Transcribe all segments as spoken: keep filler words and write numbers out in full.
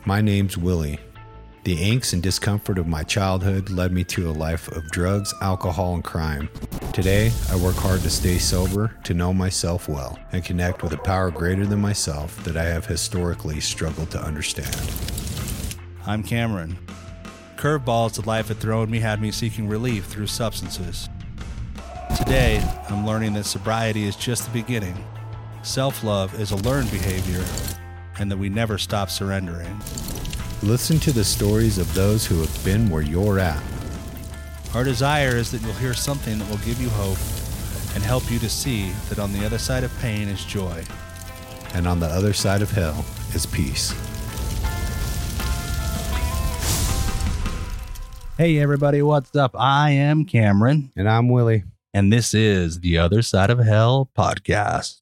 My name's Willie. The angst and discomfort of my childhood led me to a life of drugs, alcohol, and crime. Today, I work hard to stay sober, to know myself well, and connect with a power greater than myself that I have historically struggled to understand. I'm Cameron. Curveballs that life had thrown me had me seeking relief through substances. Today, I'm learning that sobriety is just the beginning. Self-love is a learned behavior, and that we never stop surrendering. Listen to the stories of those who have been where you're at. Our desire is that you'll hear something that will give you hope and help you to see that on the other side of pain is joy. And on the other side of hell is peace. Hey everybody, what's up? I am Cameron. And I'm Willie. And this is the Other Side of Hell podcast.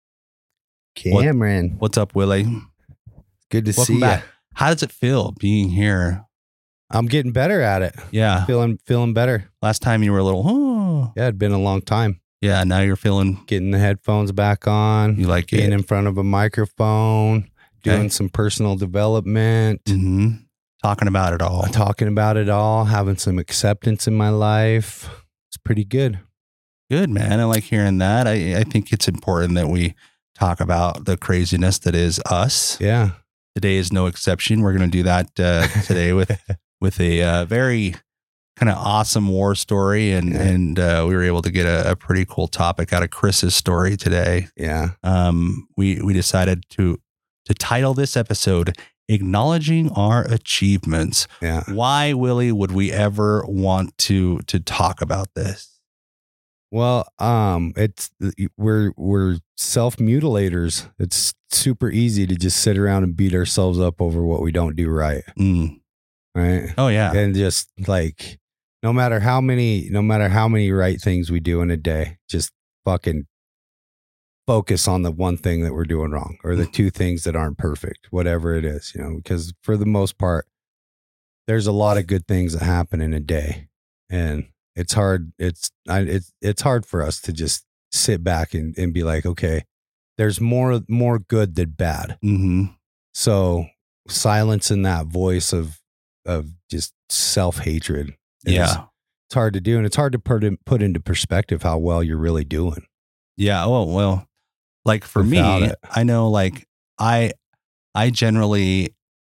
Cameron. What, what's up, Willie? Good to Welcome see back. you. How does it feel being here? I'm getting better at it. Yeah. Feeling feeling better. Last time you were a little, oh. Yeah, it'd been a long time. Yeah, now you're feeling. Getting the headphones back on. You like being it. in front of a microphone. Doing Okay. some personal development. Mm-hmm. Talking about it all. Talking about it all. Having some acceptance in my life. It's pretty good. Good, man. I like hearing that. I, I think it's important that we talk about the craziness that is us. Yeah. Today is no exception. We're going to do that uh, today with with a uh, very kind of awesome war story, and Yeah. and uh, we were able to get a, a pretty cool topic out of Chris's story today. Yeah. Um, we we decided to to title this episode "Acknowledging Our Achievements." Yeah. Why, Willie, would we ever want to to talk about this? Well, um, it's we're we're self-mutilators. It's super easy to just sit around and beat ourselves up over what we don't do right. Mm. Right. Oh yeah. And just like no matter how many no matter how many right things we do in a day, just fucking focus on the one thing that we're doing wrong or the two things that aren't perfect, whatever it is, you know, because for the most part, there's a lot of good things that happen in a day. And it's hard. It's I, it's it's hard for us to just sit back and, and be like, okay, there's more more good than bad. Mm-hmm. So silencing that voice of of just self hatred. Yeah, it's hard to do, and it's hard to put in, put into perspective how well you're really doing. yeah. Oh well, like for Without me, it. I know, like I, I generally,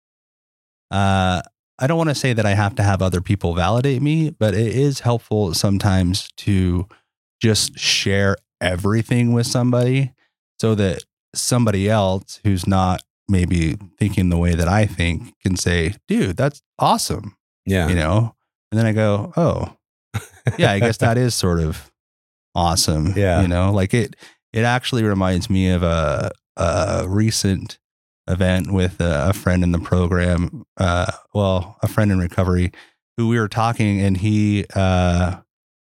uh, I don't want to say that I have to have other people validate me, but it is helpful sometimes to just share everything with somebody so that somebody else who's not maybe thinking the way that I think can say, dude, that's awesome. Yeah, You know? And then I go, oh, yeah, I guess that is sort of awesome. Yeah. You know, like it, it actually reminds me of a, a recent event with a, a friend in the program. Uh, well, a friend in recovery who we were talking, and he, uh,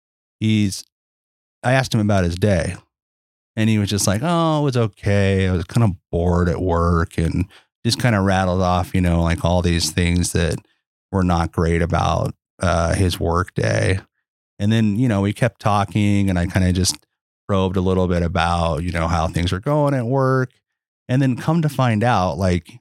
he's, I asked him about his day, and he was just like, oh, it was okay. I was kind of bored at work, and just kind of rattled off, you know, like all these things that were not great about uh, his work day. And then, you know, we kept talking, and I kind of just probed a little bit about, you know, how things were going at work. And then come to find out, like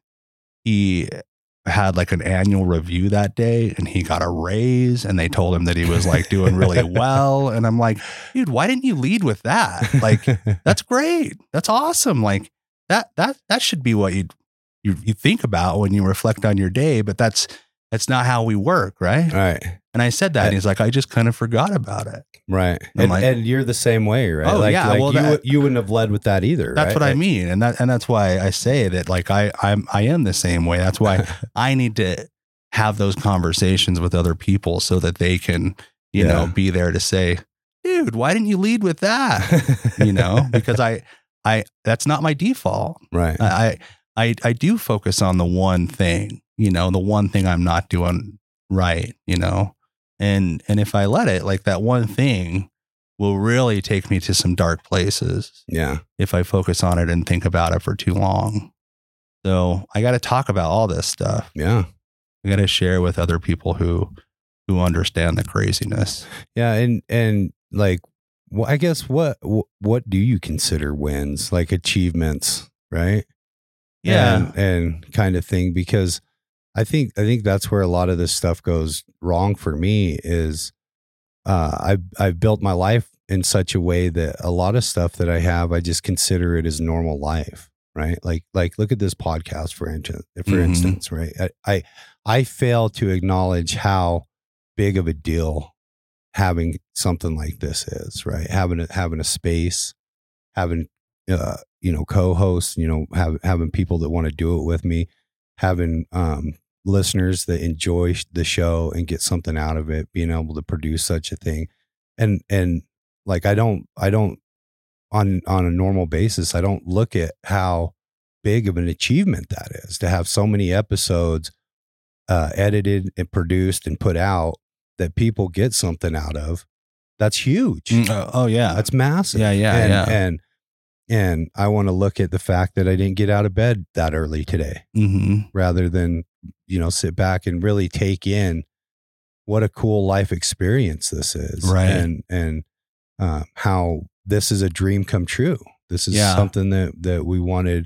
he had like an annual review that day, and he got a raise, and they told him that he was like doing really well. And I'm like, dude, why didn't you lead with that? Like, that's great. That's awesome. Like that, that, that should be what you, you, you think about when you reflect on your day, but that's, that's not how we work. Right. right, And I said that, and he's like, I just kind of forgot about it. right. I'm And, like- and you're the same way, right? Oh, like, yeah, like well, you, that- you wouldn't have led with that either. That's right? what I Like, mean. And that, and that's why I say that, like, I, I'm, I am the same way. That's why I need to have those conversations with other people so that they can, you Yeah. know, be there to say, dude, why didn't you lead with that? You know, because I, I, that's not my default. right. I, I, I do focus on the one thing, you know, the one thing I'm not doing right, you know, and, and if I let it, like that one thing will really take me to some dark places Yeah. if I focus on it and think about it for too long. So I got to talk about all this stuff. Yeah. I got to share with other people who, who understand the craziness. Yeah. And, and like, well, I guess what, what do you consider wins, like achievements, right? Yeah. And, and kind of thing, because I think I think that's where a lot of this stuff goes wrong for me is uh, I've I've built my life in such a way that a lot of stuff that I have, I just consider it as normal life, right? Like like look at this podcast for instance, for Mhm. instance, right? I, I I fail to acknowledge how big of a deal having something like this is, right? Having a, having a space, having uh, you know co-hosts, you know, have, having people that want to do it with me, having um, listeners that enjoy the show and get something out of it, being able to produce such a thing, and and like I don't I don't on on a normal basis I don't look at how big of an achievement that is to have so many episodes uh, edited and produced and put out that people get something out of. That's huge. Mm, oh, oh, yeah. That's massive. Yeah, yeah, and, yeah. And and I want to look at the fact that I didn't get out of bed that early today, Mm-hmm. rather than, you know, sit back and really take in what a cool life experience this is, Right. And and uh, how this is a dream come true. This is Yeah. something that that we wanted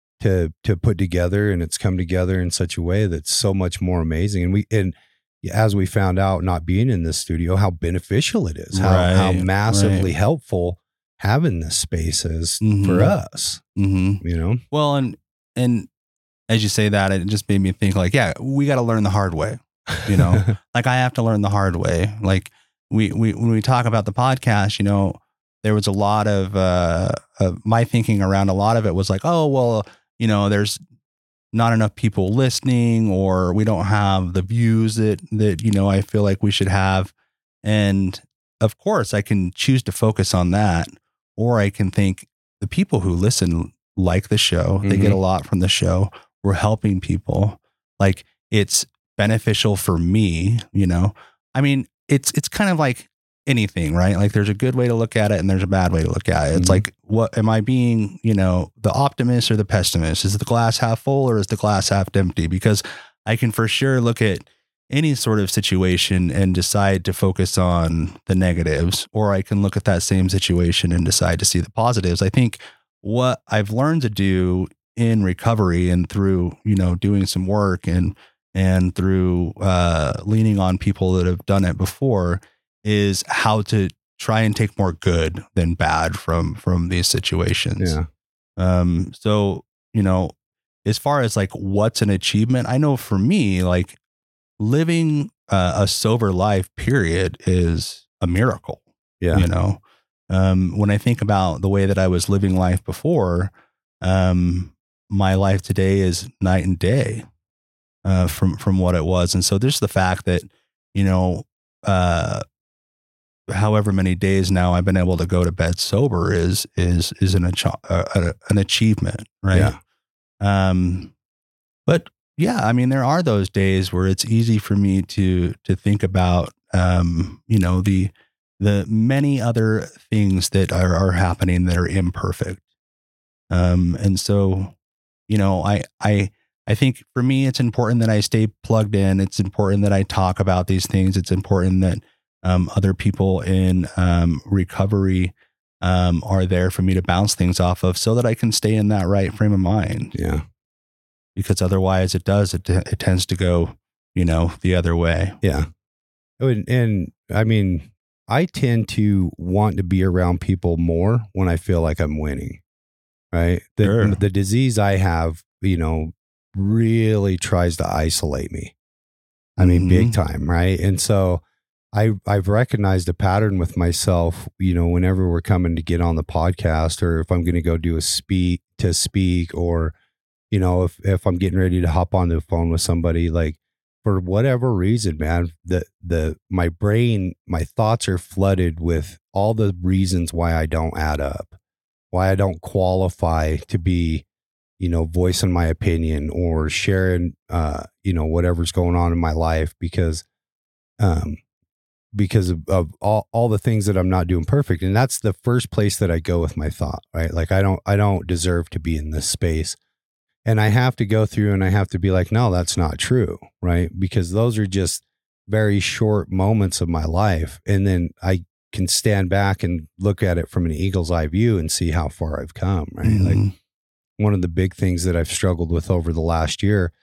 to to put together, and it's come together in such a way that's so much more amazing. And we and as we found out, not being in this studio, how beneficial it is, how Right, how massively right. helpful having this space is Mhm. for us. Mm-hmm. You know, Well, and and as you say that, it just made me think like, yeah, we got to learn the hard way. You know, like I have to learn the hard way. Like we we when we talk about the podcast, you know, there was a lot of uh, uh my thinking around a lot of it was like, oh well, you know, there's not enough people listening, or we don't have the views that that you know I feel like we should have. And of course, I can choose to focus on that, or I can think the people who listen like the show, they get a lot from the show. We're helping people. Like it's beneficial for me, you know. I mean, it's it's kind of like anything, right? Like there's a good way to look at it and there's a bad way to look at it. It's Mhm. like, what am I being, you know, the optimist or the pessimist? Is the glass half full or is the glass half empty? Because I can for sure look at any sort of situation and decide to focus on the negatives, or I can look at that same situation and decide to see the positives. I think what I've learned to do in recovery and through, you know, doing some work and and through uh, leaning on people that have done it before is how to try and take more good than bad from from these situations. yeah, Um, so, you know, as far as like what's an achievement, I know for me, like living uh, a sober life period is a miracle. yeah, You know, um, when I think about the way that I was living life before, um, my life today is night and day uh, from from what it was. And so there's the fact that, you know, uh, however many days now I've been able to go to bed sober is is is an achi- uh, an achievement, right? yeah, Um, but yeah, I mean, there are those days where it's easy for me to to think about, um, you know, the the many other things that are, are happening that are imperfect. Um, and so, you know, I I I think for me, it's important that I stay plugged in. It's important that I talk about these things. It's important that um, other people in um, recovery um, are there for me to bounce things off of, so that I can stay in that right frame of mind. yeah, Because otherwise, it does it, it tends to go, you know, the other way. yeah. Oh, And, and I mean, I tend to want to be around people more when I feel like I'm winning, right? The, Sure. the disease I have, you know, really tries to isolate me. I mean, Mhm. big time, right? And so I, I've recognized a pattern with myself, you know, whenever we're coming to get on the podcast, or if I'm going to go do a speak to speak, or, you know, if, if I'm getting ready to hop on the phone with somebody, like for whatever reason, man, the, the, my brain, my thoughts are flooded with all the reasons why I don't add up, why I don't qualify to be, you know, voicing my opinion or sharing, uh, you know, whatever's going on in my life, because, um, because of, of all, all the things that I'm not doing perfect. And that's the first place that I go with my thought, right? Like I don't, I don't deserve to be in this space. And I have to go through and I have to be like, no, that's not true. Right. Because those are just very short moments of my life. And then I can stand back and look at it from an eagle's eye view and see how far I've come. Right. Mhm. Like one of the big things that I've struggled with over the last year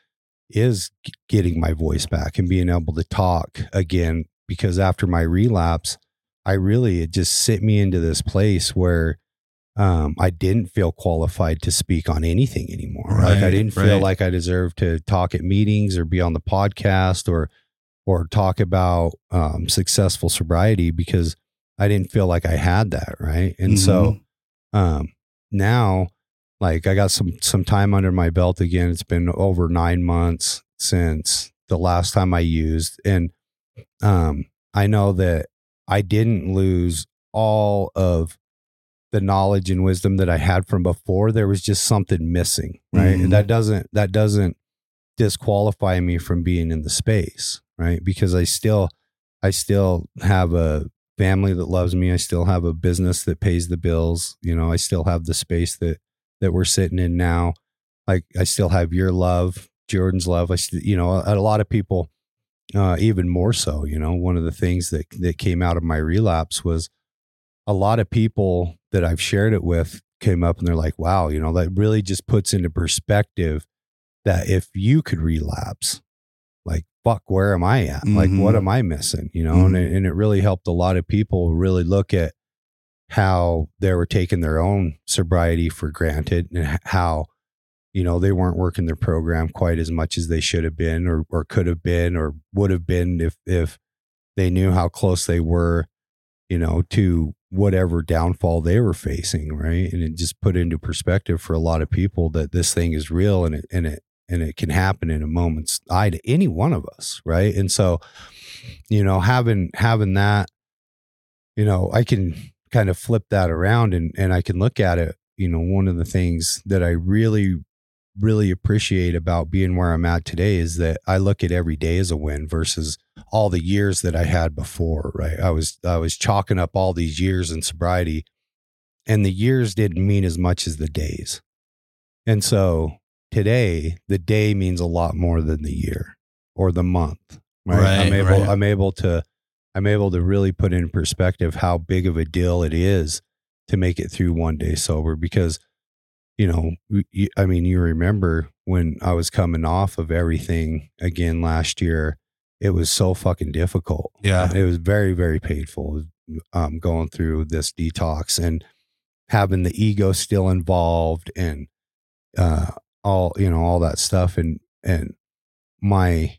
is g- getting my voice back and being able to talk again, because after my relapse, I really, it just sent me into this place where um, I didn't feel qualified to speak on anything anymore. Right, like I didn't feel right. like I deserved to talk at meetings or be on the podcast or, or talk about um, successful sobriety, because I didn't feel like I had that. Right. And Mhm. so um, now, like I got some, some time under my belt again. It's been over nine months since the last time I used. And um, I know that I didn't lose all of the knowledge and wisdom that I had from before. There was just something missing. Right. Mhm. And that doesn't, that doesn't disqualify me from being in the space. Right. Because I still, I still have a family that loves me. I still have a business that pays the bills. You know, I still have the space that, that we're sitting in now. Like I still have your love, Jordan's love. I, st- you know, a, a lot of people, uh, even more so, you know, one of the things that, that came out of my relapse was a lot of people that I've shared it with came up and they're like, wow, you know, that really just puts into perspective that if you could relapse, like, fuck, where am I at? Like, Mhm. what am I missing? You know, Mhm. and, it, and it really helped a lot of people really look at how they were taking their own sobriety for granted and h- how, you know, they weren't working their program quite as much as they should have been or, or could have been or would have been if, if they knew how close they were, you know, to whatever downfall they were facing. Right. And it just put into perspective for a lot of people that this thing is real and it, and it, and it can happen in a moment's eye to any one of us. Right. And so, you know, having, having that, you know, I can kind of flip that around and, and I can look at it. You know, one of the things that I really, really appreciate about being where I'm at today is that I look at every day as a win versus all the years that I had before. Right. I was, I was chalking up all these years in sobriety, and the years didn't mean as much as the days. And so today, the day means a lot more than the year or the month. Right. Right, I'm able, right. I'm able to, I'm able to really put in perspective how big of a deal it is to make it through one day sober, because, you know, you, I mean, you remember when I was coming off of everything again last year, it was so fucking difficult. Yeah. It was very, very painful um, going through this detox and having the ego still involved and uh, all, you know, all that stuff. And, and my,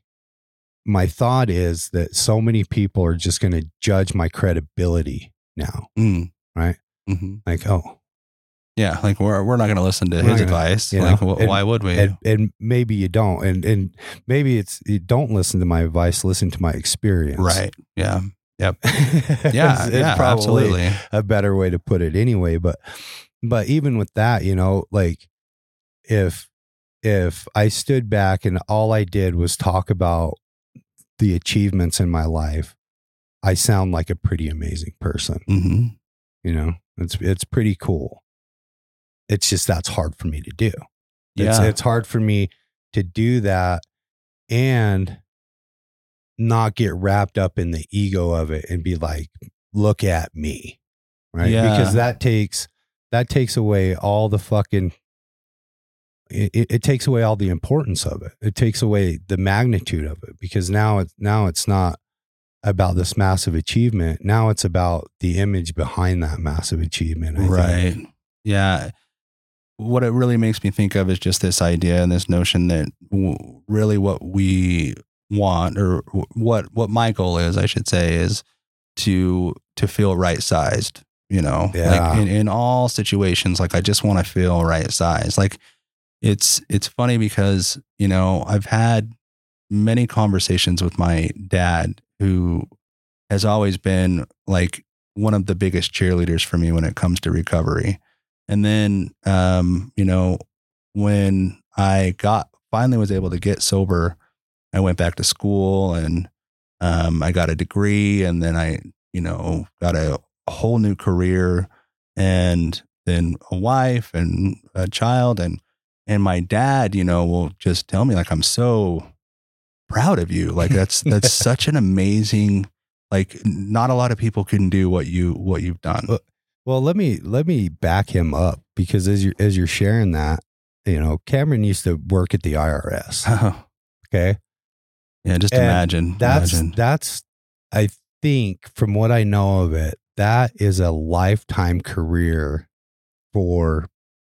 my thought is that so many people are just going to judge my credibility now. Mm. Right. Mhm. Like, oh, Yeah. Like we're, we're not going to listen to We're his not gonna- advice. you Like, know, wh- and- why would we? and, and maybe you don't. And, and maybe it's, you don't listen to my advice, listen to my experience. Right. Yeah. Yep. It's- Yeah. it's yeah. probably Absolutely. a better way to put it anyway. But, but even with that, you know, like if, if I stood back and all I did was talk about the achievements in my life, I sound like a pretty amazing person. Mm-hmm. You know, it's, it's pretty cool. It's just, that's hard for me to do. It's, Yeah. it's hard for me to do that and not get wrapped up in the ego of it and be like, look at me. Right. Yeah. Because that takes, that takes away all the fucking, it, it, it takes away all the importance of it. It takes away the magnitude of it, because now it's, now it's not about this massive achievement. Now it's about the image behind that massive achievement. I Right. think. Yeah. What it really makes me think of is just this idea and this notion that w- really what we want, or w- what what my goal is, I should say, is to to feel right sized. You know, Yeah. like in, in all situations, like I just want to feel right sized. Like it's it's funny because, you know, I've had many conversations with my dad, who has always been like one of the biggest cheerleaders for me when it comes to recovery. And then, um, you know, when I got finally was able to get sober, I went back to school and um, I got a degree, and then I, you know, got a, a whole new career, and then a wife and a child, and and my dad, you know, will just tell me like, I'm so proud of you. Like that's that's such an amazing. Like not a lot of people can do what you what you've done. Well, Well, let me let me back him up, because as you as you're sharing that, you know, Cameron used to work at the I R S. Okay. Yeah. Just And imagine. That's, imagine. that's, I think from what I know of it, that is a lifetime career for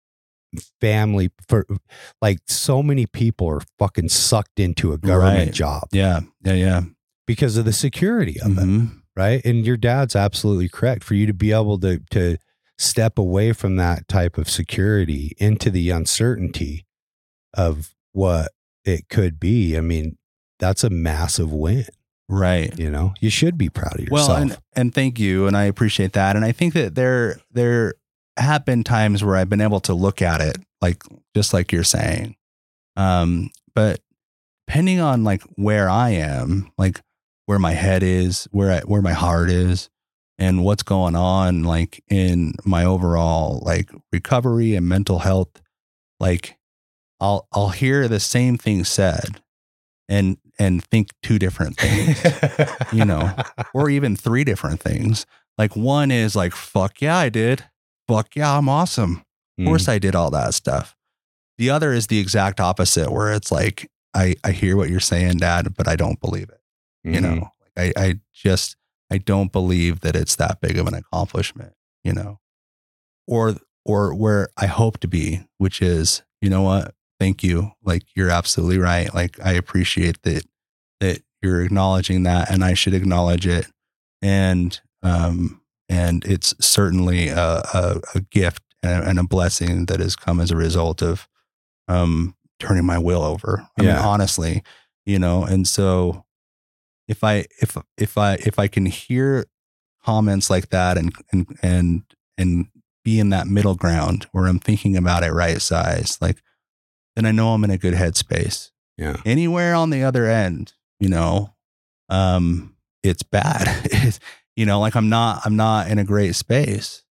family, for like so many people are fucking sucked into a government Right. job. Yeah. Yeah. Yeah. Because of the security of Mhm. it. Right. And your dad's absolutely correct. For you to be able to, to step away from that type of security into the uncertainty of what it could be. I mean, that's a massive win. Right. You know, you should be proud of yourself. Well, and, and thank you. And I appreciate that. And I think that there, there have been times where I've been able to look at it, like, just like you're saying. Um, but depending on like where I am, like where my head is, where, I, where my heart is, and what's going on, like in my overall like recovery and mental health, like I'll, I'll hear the same thing said and, and think two different things, you know, or even three different things. Like one is like, fuck yeah, I did. Fuck yeah, I'm awesome. Of course I did all that stuff. The other is the exact opposite, where it's like, I, I hear what you're saying, Dad, but I don't believe it. You Mhm. know, like I, I just, I don't believe that it's that big of an accomplishment, you know, or, or where I hope to be, which is, you know what? Thank you. Like, you're absolutely right. Like, I appreciate that, that you're acknowledging that, and I should acknowledge it. And, um, and it's certainly a, a, a gift and a, and a blessing that has come as a result of, um, turning my will over. I Yeah. mean, honestly, you know, and so if I, if, if I, if I can hear comments like that and, and, and, and be in that middle ground where I'm thinking about it right size, like, then I know I'm in a good headspace. Yeah. Anywhere on the other end, you know, um, it's bad. It's, you know, like I'm not, I'm not in a great space.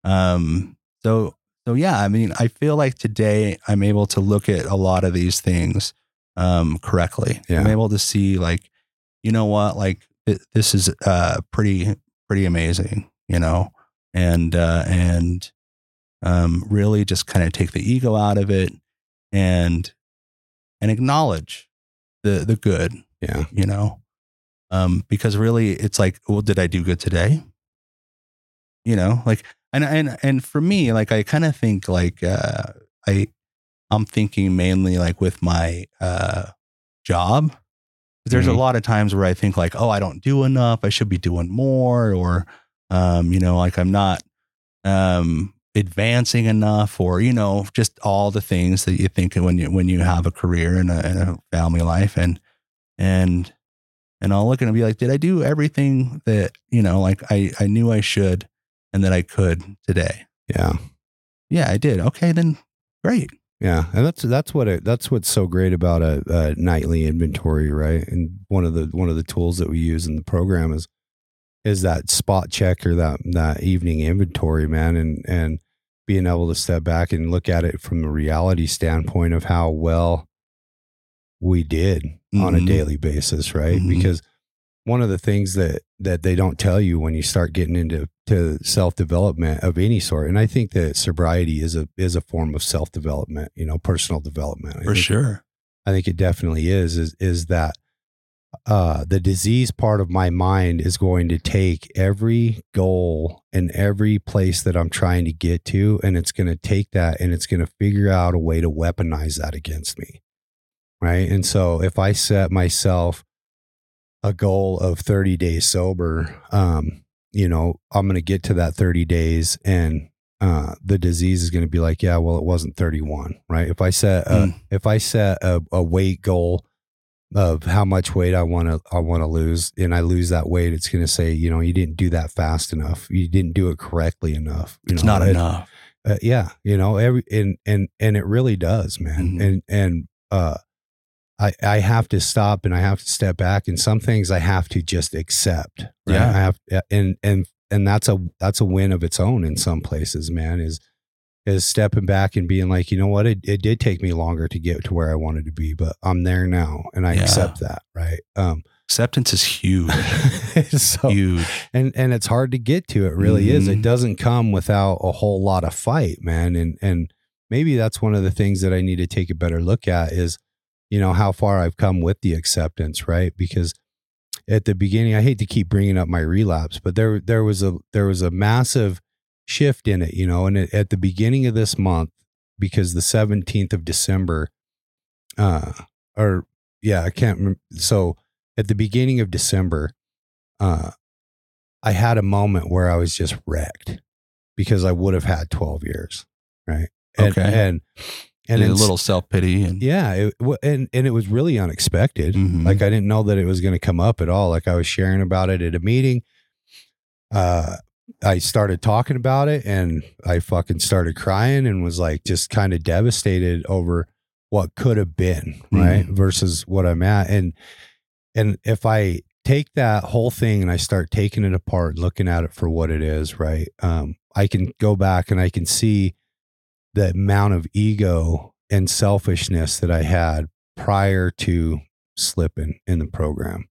Um, so, so yeah, I mean, I feel like today I'm able to look at a lot of these things, um, correctly. Yeah. I'm able to see like, you know what, like th- this is, uh, pretty, pretty amazing, you know, and, uh, and, um, really just kind of take the ego out of it and, and acknowledge the, the good, Yeah. you know, um, because really it's like, well, did I do good today? You know, like, and, and, and for me, like, I kind of think like, uh, I, I'm thinking mainly like with my, uh, job. There's Mhm. a lot of times where I think like, oh, I don't do enough. I should be doing more, or, um, you know, like I'm not, um, advancing enough, or, you know, just all the things that you think when you, when you have a career and a, and a family life. And, and, and I'll look and be like, did I do everything that, you know, like I, I knew I should and that I could today? Yeah. Yeah, I did. Okay, then great. Yeah. And that's, that's what it, that's what's so great about a, a nightly inventory. Right. And one of the, one of the tools that we use in the program is, is that spot check or that, that evening inventory, man. And, and being able to step back and look at it from the reality standpoint of how well we did mm-hmm. on a daily basis. Right. Mm-hmm. Because one of the things that, that they don't tell you when you start getting into to self-development of any sort. And I think that sobriety is a, is a form of self-development, you know, personal development. I For think, sure. I think it definitely is, is, is that, uh, the disease part of my mind is going to take every goal and every place that I'm trying to get to. And it's going to take that and it's going to figure out a way to weaponize that against me. Right. And so if I set myself a goal of thirty days sober, um, you know, I'm going to get to that thirty days and, uh, the disease is going to be like, yeah, well, it wasn't thirty-one, right? If I set, a, mm. if I set a, a weight goal of how much weight I want to, I want to lose, and I lose that weight, it's going to say, you know, you didn't do that fast enough. You didn't do it correctly enough. You it's know, not it, enough. Uh, yeah. You know, every, and, and, and it really does, man. Mm-hmm. And, and, uh, I, I have to stop and I have to step back, and some things I have to just accept. Right? Yeah. I have, and, and, and that's a, that's a win of its own in some places, man, is, is stepping back and being like, you know what, it, it did take me longer to get to where I wanted to be, but I'm there now and I yeah. accept that. Right. Um, Acceptance is huge. so, huge. And, and it's hard to get to. It really mm-hmm. is. It doesn't come without a whole lot of fight, man. And, and maybe that's one of the things that I need to take a better look at is, you know, how far I've come with the acceptance, right? Because at the beginning, I hate to keep bringing up my relapse, but there, there was a, there was a massive shift in it, you know, and it, at the beginning of this month, because the seventeenth of December, uh, or yeah, I can't remember. So at the beginning of December, uh, I had a moment where I was just wrecked because I would have had twelve years. Right. And, Okay. And, and a it's, little self-pity. And yeah. It, and, and it was really unexpected. Mhm. Like I didn't know that it was going to come up at all. Like I was sharing about it at a meeting. Uh, I started talking about it and I fucking started crying and was like, just kind of devastated over what could have been. Right. Mhm. Versus what I'm at. And, and if I take that whole thing and I start taking it apart, looking at it for what it is, right. Um, I can go back and I can see the amount of ego and selfishness that I had prior to slipping in the program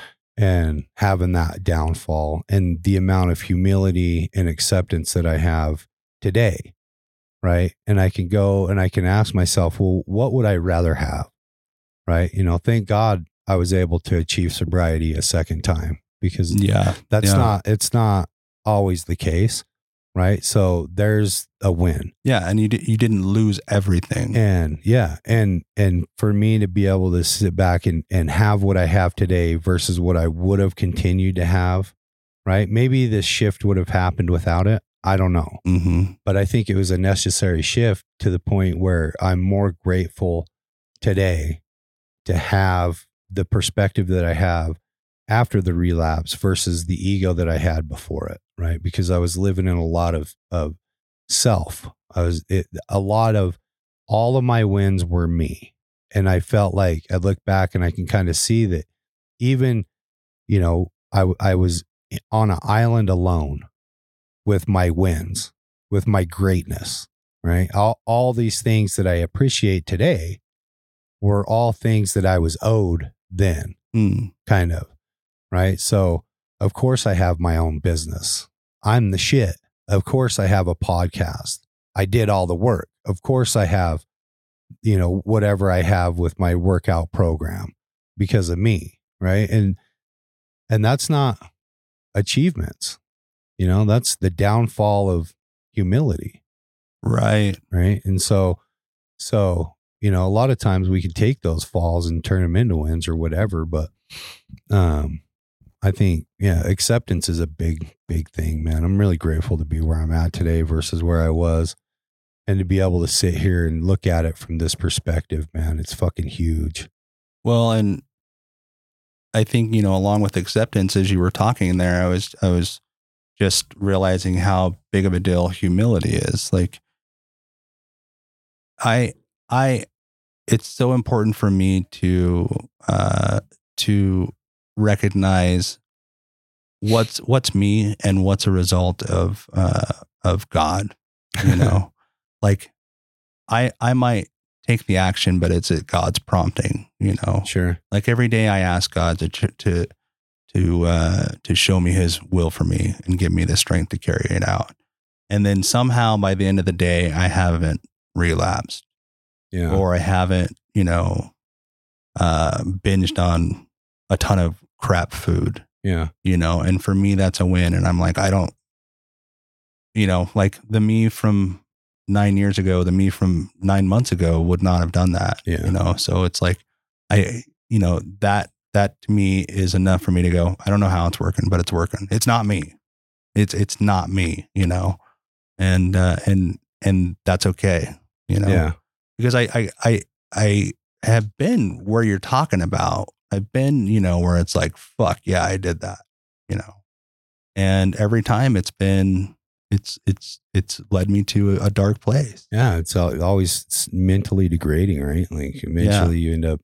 and having that downfall, and the amount of humility and acceptance that I have today. Right. And I can go and I can ask myself, well, what would I rather have? Right. You know, thank God I was able to achieve sobriety a second time, because yeah, that's yeah. not, it's not always the case. Right. So there's a win. Yeah. And you, di- you didn't lose everything. And yeah. And, and for me to be able to sit back and, and have what I have today versus what I would have continued to have, right? Maybe this shift would have happened without it. I don't know. Mm-hmm. But I think it was a necessary shift to the point where I'm more grateful today to have the perspective that I have after the relapse versus the ego that I had before it, right? Because I was living in a lot of, of self. I was, it, a lot of, all of my wins were me. And I felt like I look back and I can kind of see that even, you know, I, I was on an island alone with my wins, with my greatness, right? All, all these things that I appreciate today were all things that I was owed then, Mm. kind of, right? So, of course, I have my own business. I'm the shit. Of course, I have a podcast. I did all the work. Of course, I have, you know, whatever I have with my workout program because of me, right? And and that's not achievements. You know, that's the downfall of humility. Right. Right. And so, so, you know, a lot of times we can take those falls and turn them into wins or whatever. But um, I think, yeah, acceptance is a big, big thing, man. I'm really grateful to be where I'm at today versus where I was, and to be able to sit here and look at it from this perspective, man. It's fucking huge. Well, and I think, you know, along with acceptance, as you were talking there, I was, I was just realizing how big of a deal humility is. Like, I, I, it's so important for me to, uh, to recognize what's, what's me and what's a result of, uh, of God, you know, like I, I might take the action, but it's at God's prompting, you know. Sure. Like every day I ask God to, to, to, uh, to show me his will for me and give me the strength to carry it out. And then somehow by the end of the day, I haven't relapsed. Yeah. Or I haven't, you know, uh, binged on a ton of crap food, Yeah. you know, and for me, that's a win. And I'm like, I don't, you know, like the me from nine years ago, the me from nine months ago would not have done that, Yeah. you know? So it's like, I, you know, that, that to me is enough for me to go, I don't know how it's working, but it's working. It's not me. It's, it's not me, you know? And, uh, and, and that's okay, you know? Yeah. Because I, I, I, I have been where you're talking about. I've been, you know, where it's like, fuck yeah, I did that, you know? And every time it's been, it's, it's, it's led me to a dark place. Yeah. It's always mentally degrading, right? Like eventually you end up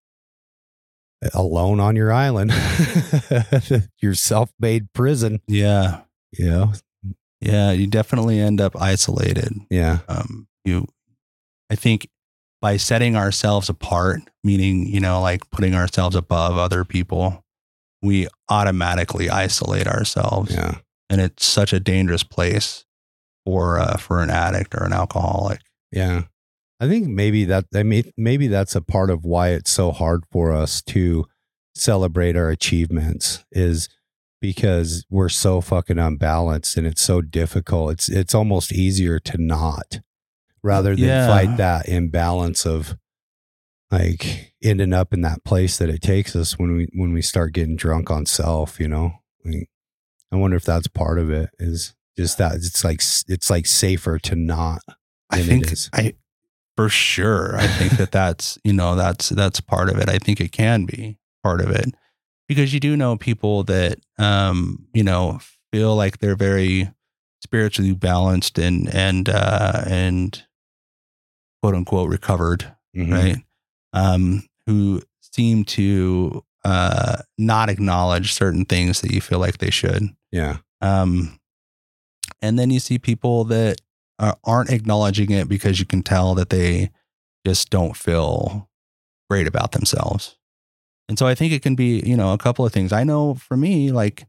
alone on your island, your self-made prison. Yeah. You know? Yeah. You definitely end up isolated. Yeah. Um, you, I think by setting ourselves apart, meaning, you know, like putting ourselves above other people, we automatically isolate ourselves. Yeah. And it's such a dangerous place for, uh, for an addict or an alcoholic. Yeah. I think maybe that, I mean, maybe that's a part of why it's so hard for us to celebrate our achievements, is because we're so fucking unbalanced and it's so difficult. It's, it's almost easier to not, rather than Yeah. fight that imbalance of like ending up in that place that it takes us when we, when we start getting drunk on self, you know. I mean, I wonder if that's part of it, is just that it's like, it's like safer to not. I than think it is. I, for sure. I think that that's, you know, that's, that's part of it. I think it can be part of it, because you do know people that, um, you know, feel like they're very spiritually balanced and, and, uh, and quote unquote recovered, Mhm. right? Um, who seem to, uh, not acknowledge certain things that you feel like they should. Yeah. Um, and then you see people that uh, aren't acknowledging it because you can tell that they just don't feel great about themselves. And so I think it can be, you know, a couple of things. I know for me, like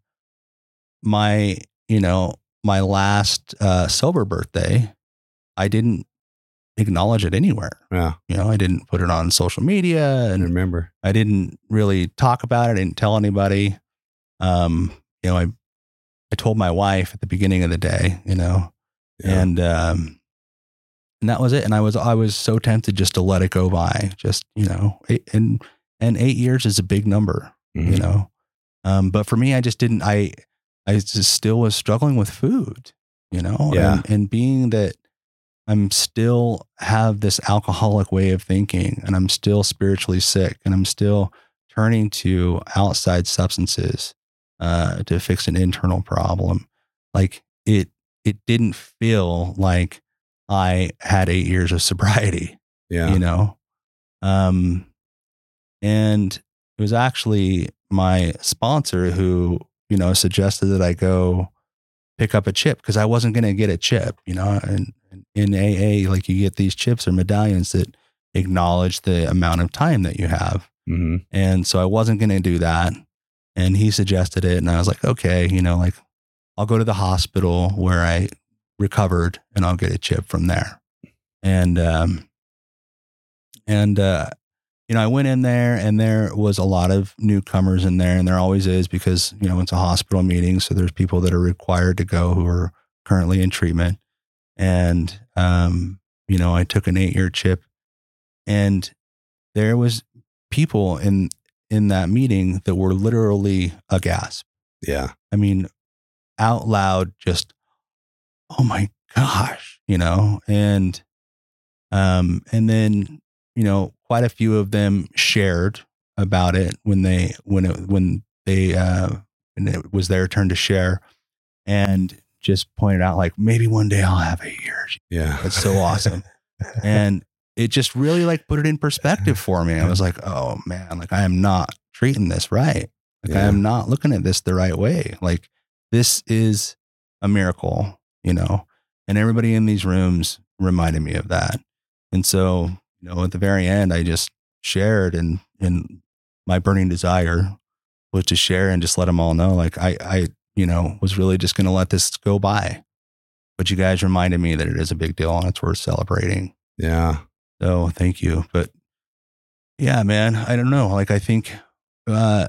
my, you know, my last uh, sober birthday, I didn't acknowledge it anywhere. Yeah. You know, I didn't put it on social media, I and remember. I didn't really talk about it. I didn't tell anybody. Um, you know, I, I told my wife at the beginning of the day, you know, Yeah. and, um, and that was it. And I was, I was so tempted just to let it go by, just, you know, eight, and, and eight years is a big number, Mhm. you know? Um, but for me, I just didn't, I, I just still was struggling with food, you know, Yeah. and, and being that I'm still have this alcoholic way of thinking, and I'm still spiritually sick, and I'm still turning to outside substances, uh, to fix an internal problem. Like it, it didn't feel like I had eight years of sobriety, Yeah. you know? Um, and it was actually my sponsor who, you know, suggested that I go pick up a chip, because I wasn't going to get a chip, you know, and, and in A A, like you get these chips or medallions that acknowledge the amount of time that you have. Mm-hmm. And so I wasn't going to do that. And he suggested it. And I was like, okay, you know, like I'll go to the hospital where I recovered and I'll get a chip from there. And, um, and, uh, you know, I went in there and there was a lot of newcomers in there, and there always is, because, you know, it's a hospital meeting. So there's people that are required to go who are currently in treatment. And, um, you know, I took an eight year chip, and there was people in, in that meeting that were literally aghast. Yeah. I mean, out loud, just, oh my gosh, you know, and, um, and then, you know, quite a few of them shared about it when they, when it, when they, uh, and it was their turn to share, and just pointed out like, maybe one day I'll have eight years. Yeah. That's so awesome. And it just really like put it in perspective for me. I was like, oh man, like I am not treating this right. Like Yeah. I am not looking at this the right way. Like this is a miracle, you know, and everybody in these rooms reminded me of that. And so, you know, at the very end, I just shared, and, and my burning desire was to share and just let them all know, like I, I, you know, was really just going to let this go by. But you guys reminded me that it is a big deal and it's worth celebrating. Yeah. So thank you. But yeah, man, I don't know. Like, I think, uh,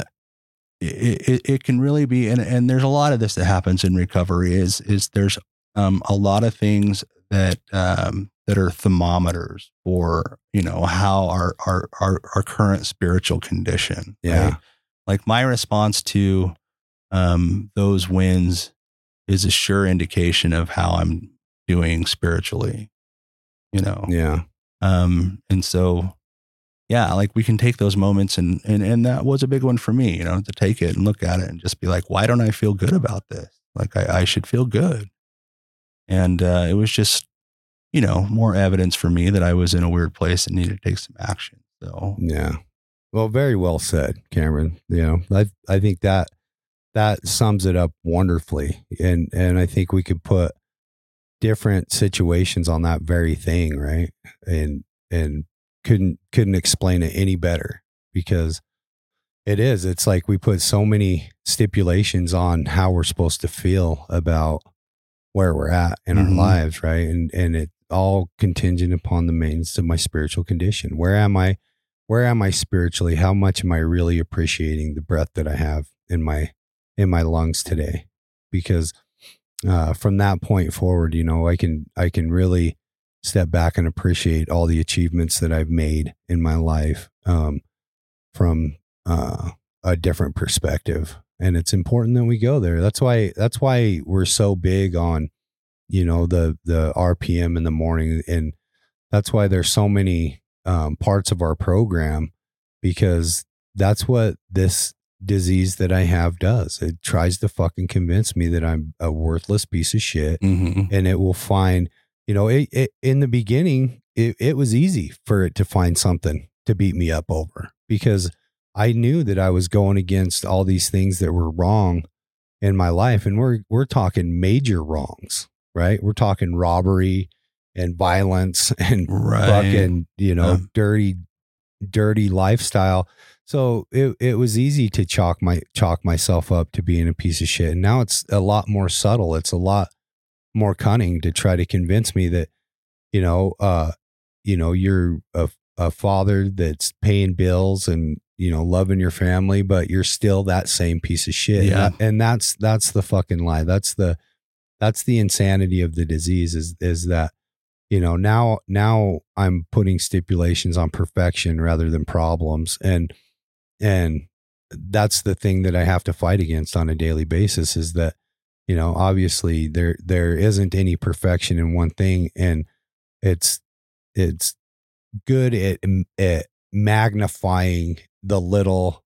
it, it, it can really be, and, and there's a lot of this that happens in recovery is, is there's, um, a lot of things that, um, that are thermometers for, you know, how our, our, our, our current spiritual condition. Yeah. Right? Like my response to, um, those wins is a sure indication of how I'm doing spiritually, you know? Yeah. Um, and so, yeah, like we can take those moments, and, and, and that was a big one for me, you know, to take it and look at it and just be like, why don't I feel good about this? Like I, I should feel good. And, uh, it was just, you know, more evidence for me that I was in a weird place and needed to take some action. So, Yeah. Well, very well said, Cameron. You know, I, I think that, that sums it up wonderfully. And, and I think we could put different situations on that very thing. Right. And, and couldn't, couldn't explain it any better, because it is, it's like we put so many stipulations on how we're supposed to feel about where we're at in Mhm. our lives. Right. And, and it, all contingent upon the maintenance of my spiritual condition. Where am I? Where am I spiritually? How much am I really appreciating the breath that I have in my in my lungs today? Because uh, from that point forward, you know, I can I can really step back and appreciate all the achievements that I've made in my life um, from uh, a different perspective. And it's important that we go there. That's why that's why we're so big on, you know, the the R P M in the morning, and that's why there's so many um, parts of our program, because that's what this disease that I have does. It tries to fucking convince me that I'm a worthless piece of shit, Mm-hmm. and it will find, you know, it, it in the beginning, it, it was easy for it to find something to beat me up over, because I knew that I was going against all these things that were wrong in my life, and we're we're talking major wrongs, right? We're talking robbery and violence and Right. fucking, you know, Yeah. dirty, dirty lifestyle. So it it was easy to chalk my chalk myself up to being a piece of shit. And now it's a lot more subtle. It's a lot more cunning to try to convince me that, you know, uh, you know, you're a, a father that's paying bills and, you know, loving your family, but you're still that same piece of shit. Yeah. And, that, and that's, that's the fucking lie. That's the, that's the insanity of the disease is, is that, you know, now, now I'm putting stipulations on perfection rather than problems. And, and that's the thing that I have to fight against on a daily basis, is that, you know, obviously there, there isn't any perfection in one thing, and it's, it's good at, at magnifying the little,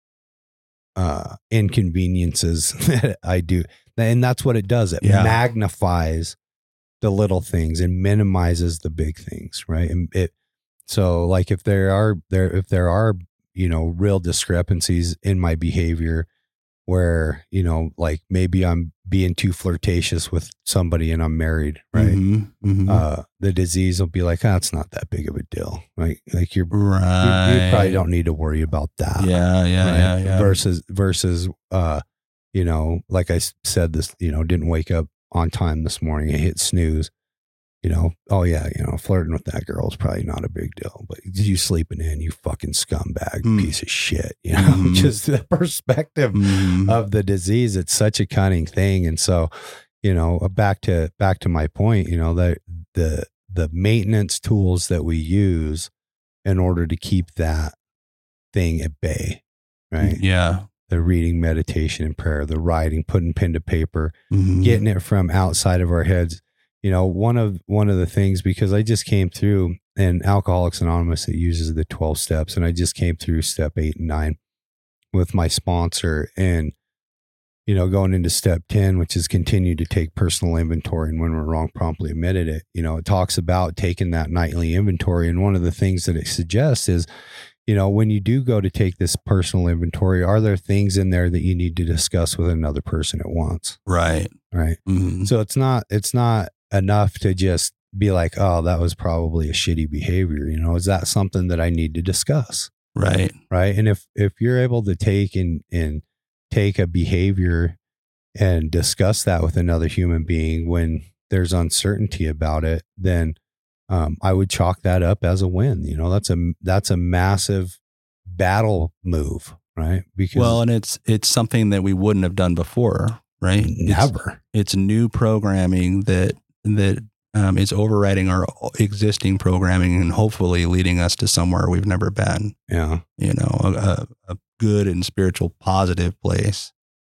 uh, inconveniences that I do. And that's what it does. It Yeah. magnifies the little things and minimizes the big things. Right. And it, so like if there are there, if there are, you know, real discrepancies in my behavior where, you know, like maybe I'm being too flirtatious with somebody and I'm married, right? Mm-hmm. Mm-hmm. Uh, the disease will be like, ah, it's not that big of a deal. Like, like you're, Right. you, you probably don't need to worry about that. Yeah. Yeah. Right? Yeah. Yeah. Versus, versus, uh, you know, like I s- said this, you know, didn't wake up on time this morning. I hit snooze. You know, oh yeah, you know, flirting with that girl is probably not a big deal, but you sleeping in, you fucking scumbag Mm. piece of shit, you know, Mhm. just the perspective Mhm. of the disease. It's such a cunning thing. And so, you know, back to, back to my point, you know, that the, the maintenance tools that we use in order to keep that thing at bay, right? Yeah. The reading, meditation, and prayer, the writing, putting pen to paper, Mhm. getting it from outside of our heads. You know, one of one of the things, because I just came through, and Alcoholics Anonymous, it uses the twelve steps, and I just came through step eight and nine with my sponsor, and you know, going into step ten, which is continue to take personal inventory, and when we're wrong, promptly admitted it. You know, it talks about taking that nightly inventory, and one of the things that it suggests is, you know, when you do go to take this personal inventory, are there things in there that you need to discuss with another person at once? Right. Right. Mhm. So it's not, it's not enough to just be like, oh, that was probably a shitty behavior. You know, is that something that I need to discuss? Right. Right. And if, if you're able to take and, and take a behavior and discuss that with another human being when there's uncertainty about it, then um, I would chalk that up as a win. You know, that's a, that's a massive battle move. Right. Because Well, and it's it's something that we wouldn't have done before, right? It's, never. it's new programming that that um, is overriding our existing programming and hopefully leading us to somewhere we've never been. Yeah. You know, a, a, a good and spiritual, positive place.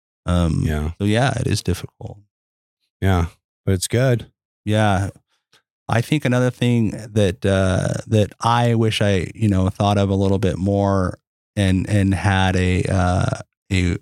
Um, Yeah. So yeah, it is difficult. Yeah. But it's good. Yeah. I think another thing that uh, that I wish I you know thought of a little bit more and and had a uh, a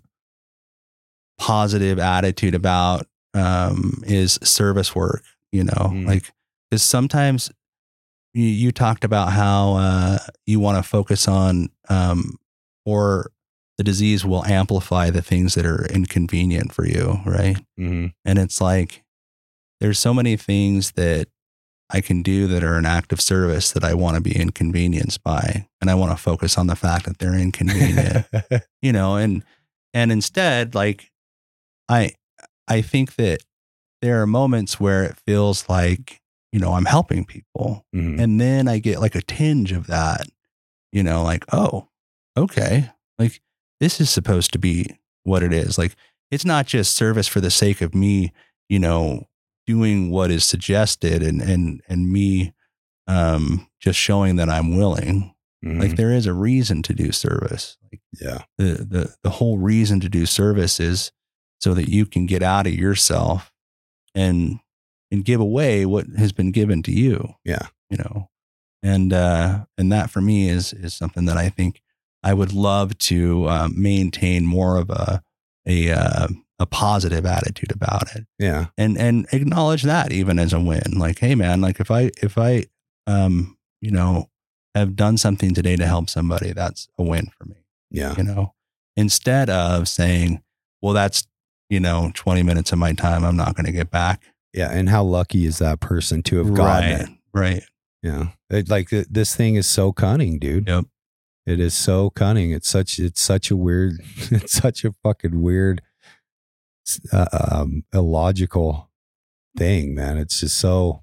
positive attitude about um, is service work. You know, Mm. like because sometimes you, you talked about how uh, you want to focus on um, or the disease will amplify the things that are inconvenient for you, right? Mm-hmm. And it's like there's so many things that I can do that are an act of service that I want to be inconvenienced by. And I want to focus on the fact that they're inconvenient, you know, and, and instead, like, I, I think that there are moments where it feels like you know, I'm helping people. Mhm. And then I get like a tinge of that, you know, like, oh, okay. Like this is supposed to be what it is. Like it's not just service for the sake of me, you know, doing what is suggested and, and, and me, um, just showing that I'm willing. Mhm. Like there is a reason to do service. Like Yeah. the, the, the whole reason to do service is so that you can get out of yourself and, and give away what has been given to you. Yeah. You know, and, uh, and that for me is, is something that I think I would love to, um, maintain more of a, a, uh, a positive attitude about it. Yeah. And, and acknowledge that even as a win. Like, hey man, like if I, if I, um, you know, have done something today to help somebody, that's a win for me. Yeah. You know, instead of saying, well, that's, you know, twenty minutes of my time I'm not going to get back. Yeah. And how lucky is that person to have gotten Right. it? Right. Yeah. It, like th- this thing is so cunning, dude. Yep. It is so cunning. It's such, it's such a weird, it's such a fucking weird, uh, um, illogical thing, man. It's just so,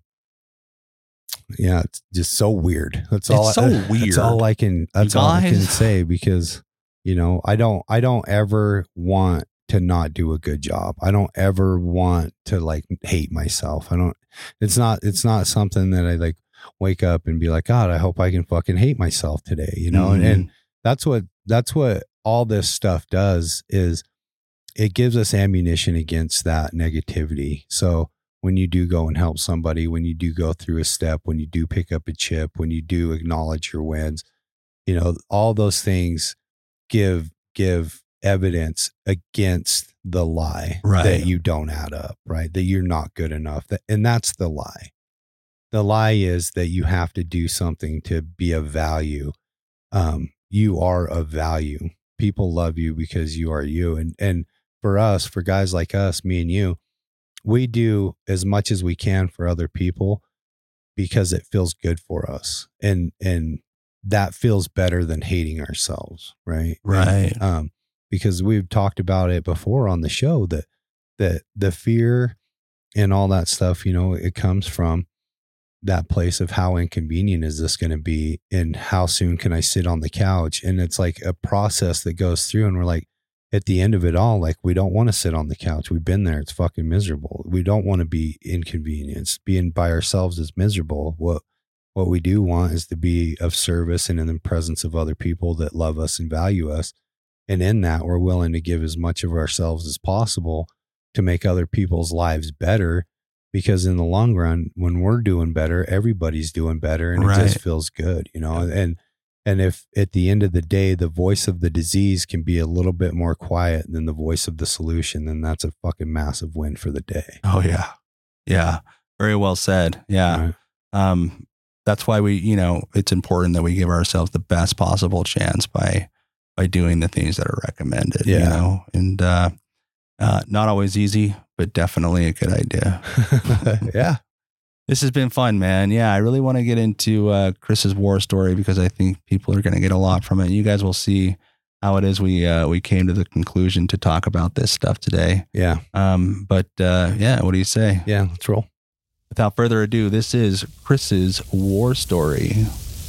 yeah, it's just so weird. That's all. It's so I, weird. That's all I can, that's You all I can guys- say because, you know, I don't, I don't ever want to not do a good job. I don't ever want to like hate myself. I don't, it's not, it's not something that I like wake up and be like, God, I hope I can fucking hate myself today, you know? Mhm. And, and that's what, that's what all this stuff does is it gives us ammunition against that negativity. So when you do go and help somebody, when you do go through a step, when you do pick up a chip, when you do acknowledge your wins, you know, all those things give, give evidence against the lie Right. that you don't add up, right? That you're not good enough. That, and that's the lie. The lie is that you have to do something to be of value. Um, you are of value. People love you because you are you. And, and for us, for guys like us, me and you, we do as much as we can for other people because it feels good for us. And, and that feels better than hating ourselves. Right. Right. And, um, because we've talked about it before on the show that, that the fear and all that stuff, you know, it comes from that place of how inconvenient is this going to be and how soon can I sit on the couch? And it's like a process that goes through and we're like, at the end of it all, like we don't want to sit on the couch. We've been there. It's fucking miserable. We don't want to be inconvenienced. Being by ourselves is miserable. What, what we do want is to be of service and in the presence of other people that love us and value us. And in that, we're willing to give as much of ourselves as possible to make other people's lives better. Because in the long run, when we're doing better, everybody's doing better and Right. it just feels good, you know? And, and if at the end of the day, the voice of the disease can be a little bit more quiet than the voice of the solution, then that's a fucking massive win for the day. Oh yeah. Yeah. Very well said. Yeah. Right? Um, that's why we, you know, it's important that we give ourselves the best possible chance by, by doing the things that are recommended, you Yeah. know, and, uh, uh, not always easy, but definitely a good idea. Yeah. This has been fun, man. Yeah. I really want to get into, uh, Chris's war story because I think people are going to get a lot from it. You guys will see how it is we, uh, we came to the conclusion to talk about this stuff today. Yeah. Um, but, uh, yeah, what do you say? Yeah. Let's roll. Without further ado, this is Chris's war story.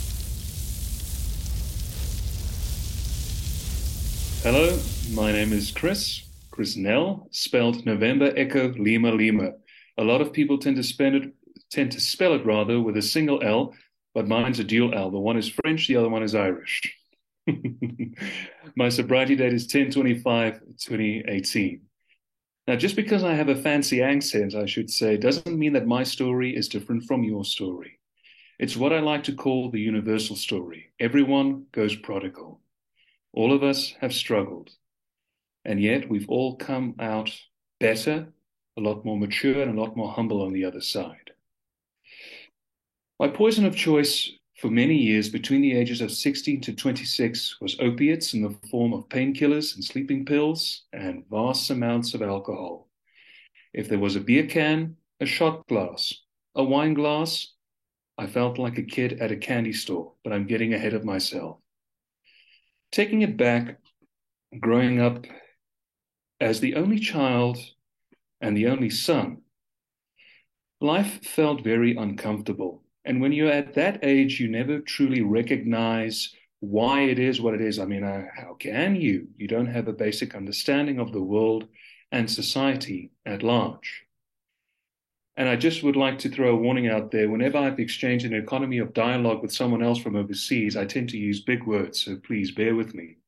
Hello, my name is Chris, Chris Nell, spelled November Echo Lima Lima. A lot of people tend to spell it, tend to spell it rather with a single L, but mine's a dual L. The one is French, the other one is Irish. My sobriety date is ten twenty-five twenty eighteen. Now, just because I have a fancy accent, I should say, doesn't mean that my story is different from your story. It's what I like to call the universal story. Everyone goes prodigal. All of us have struggled. And yet we've all come out better, a lot more mature, and a lot more humble on the other side. My poison of choice for many years between the ages of sixteen to twenty-six was opiates in the form of painkillers and sleeping pills and vast amounts of alcohol. If there was a beer can, a shot glass, a wine glass, I felt like a kid at a candy store, but I'm getting ahead of myself. Taking it back, growing up as the only child and the only son, Life felt very uncomfortable. And when you're at that age, you never truly recognize why it is what it is. I mean, uh, how can you? You don't have a basic understanding of the world and society at large. And I just would like to throw a warning out there. Whenever I've exchanged an economy of dialogue with someone else from overseas, I tend to use big words, so please bear with me.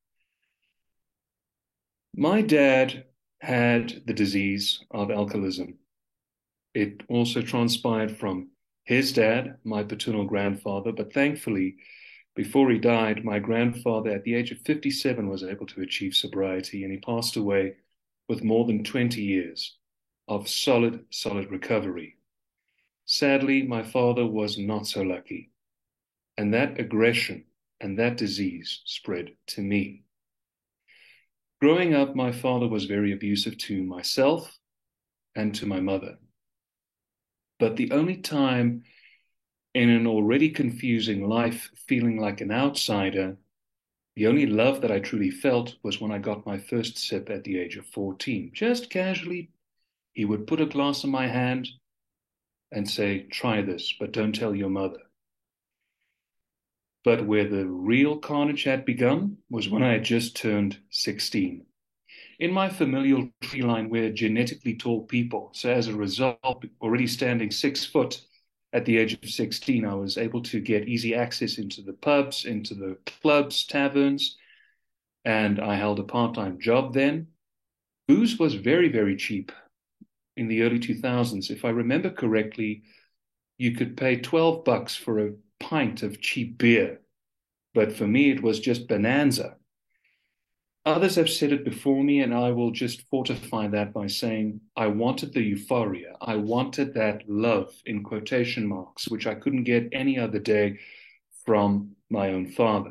My dad had the disease of alcoholism. It also transpired from his dad, my paternal grandfather, but thankfully, before he died, my grandfather at the age of fifty-seven was able to achieve sobriety, and he passed away with more than twenty years of solid, solid recovery. Sadly, my father was not so lucky, and that aggression and that disease spread to me. Growing up, my father was very abusive to myself and to my mother. But the only time in an already confusing life feeling like an outsider, the only love that I truly felt was when I got my first sip at the age of fourteen. Just casually, he would put a glass in my hand and say, try this, but don't tell your mother. But where the real carnage had begun was when I had just turned sixteen. In my familial tree line, we're genetically tall people. So as a result, already standing six foot at the age of sixteen, I was able to get easy access into the pubs, into the clubs, taverns, and I held a part-time job then. Booze was very, very cheap in the early two thousands. If I remember correctly, you could pay twelve bucks for a pint of cheap beer. But for me, it was just bonanza. Others have said it before me, and I will just fortify that by saying I wanted the euphoria. I wanted that love, in quotation marks, which I couldn't get any other day from my own father.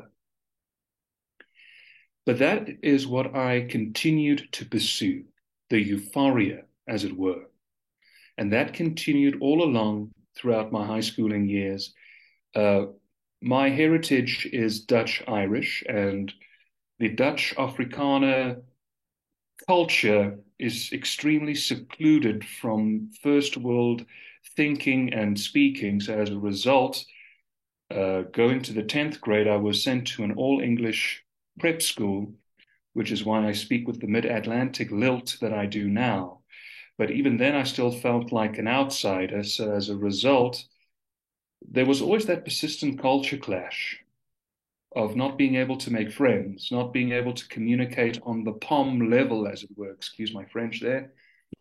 But that is what I continued to pursue, the euphoria, as it were. And that continued all along throughout my high schooling years. Uh, my heritage is Dutch-Irish, and the Dutch Afrikaner culture is extremely secluded from first world thinking and speaking. So as a result, uh, going to the tenth grade, I was sent to an all-English prep school, which is why I speak with the mid-Atlantic lilt that I do now. But even then, I still felt like an outsider. So as a result, there was always that persistent culture clash of not being able to make friends, not being able to communicate on the palm level, as it were, excuse my French there.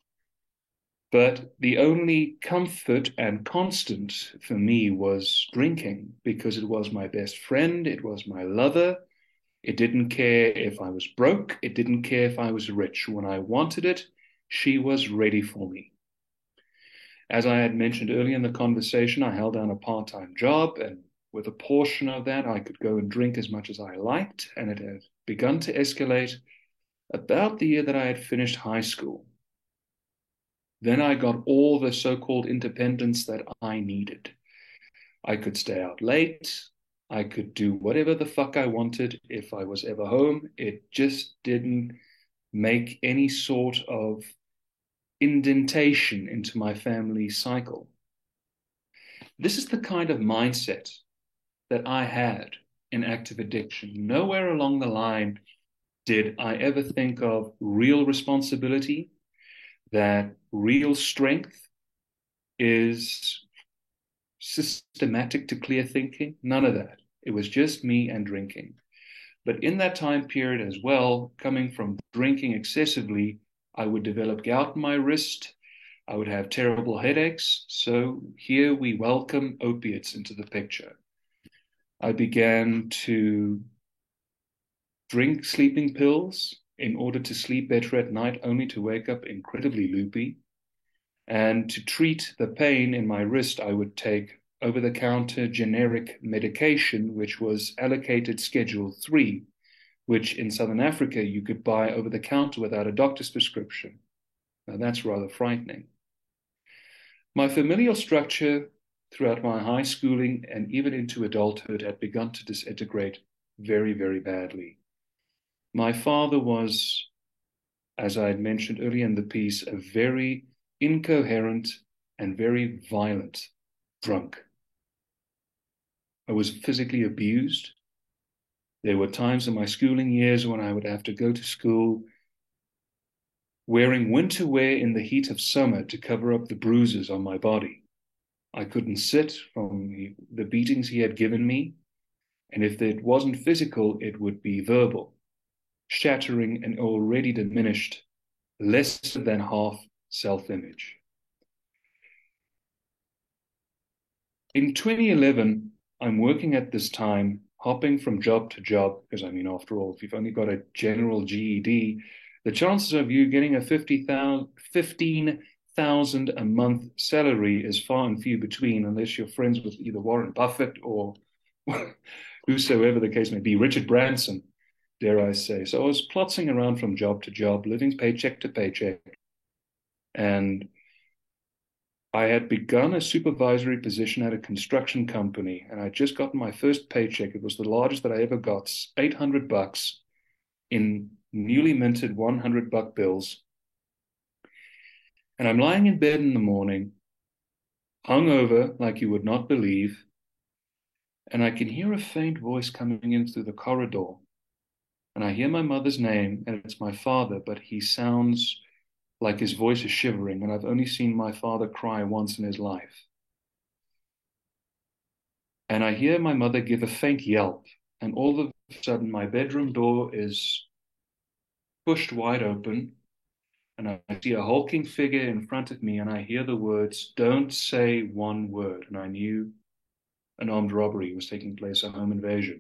But the only comfort and constant for me was drinking, because it was my best friend, it was my lover. It didn't care if I was broke, it didn't care if I was rich. When I wanted it, she was ready for me. As I had mentioned earlier in the conversation, I held down a part-time job, and with a portion of that, I could go and drink as much as I liked, and it had begun to escalate about the year that I had finished high school. Then I got all the so-called independence that I needed. I could stay out late. I could do whatever the fuck I wanted if I was ever home. It just didn't make any sort of indentation into my family cycle. This is the kind of mindset that I had in active addiction. Nowhere along the line did I ever think of real responsibility, that real strength is systematic to clear thinking. None of that. It was just me and drinking. But in that time period as well, coming from drinking excessively, I would develop gout in my wrist. I would have terrible headaches. So here we welcome opiates into the picture. I began to drink sleeping pills in order to sleep better at night, only to wake up incredibly loopy. And to treat the pain in my wrist, I would take over-the-counter generic medication, which was allocated Schedule three, which in Southern Africa you could buy over-the-counter without a doctor's prescription. Now that's rather frightening. My familial structure throughout my high schooling and even into adulthood had begun to disintegrate very, very badly. My father was, as I had mentioned earlier in the piece, a very incoherent, and very violent drunk. I was physically abused. There were times in my schooling years when I would have to go to school wearing winter wear in the heat of summer to cover up the bruises on my body. I couldn't sit from the beatings he had given me, and if it wasn't physical, it would be verbal, shattering an already diminished, less than half self-image. In twenty eleven, I'm working at this time, hopping from job to job, because I mean, after all, if you've only got a general G E D, the chances of you getting a fifteen thousand a month salary is far and few between, unless you're friends with either Warren Buffett or whosoever the case may be, Richard Branson, dare I say. So I was plotzing around from job to job, living paycheck to paycheck, and I had begun a supervisory position at a construction company, and I'd just gotten my first paycheck. It was the largest that I ever got, eight hundred bucks in newly minted one hundred buck bills. And I'm lying in bed in the morning, hungover like you would not believe, and I can hear a faint voice coming in through the corridor. And I hear my mother's name, and it's my father, but he sounds like his voice is shivering, and I've only seen my father cry once in his life. And I hear my mother give a faint yelp, and all of a sudden my bedroom door is pushed wide open, and I see a hulking figure in front of me, and I hear the words, "Don't say one word." And I knew an armed robbery was taking place, a home invasion.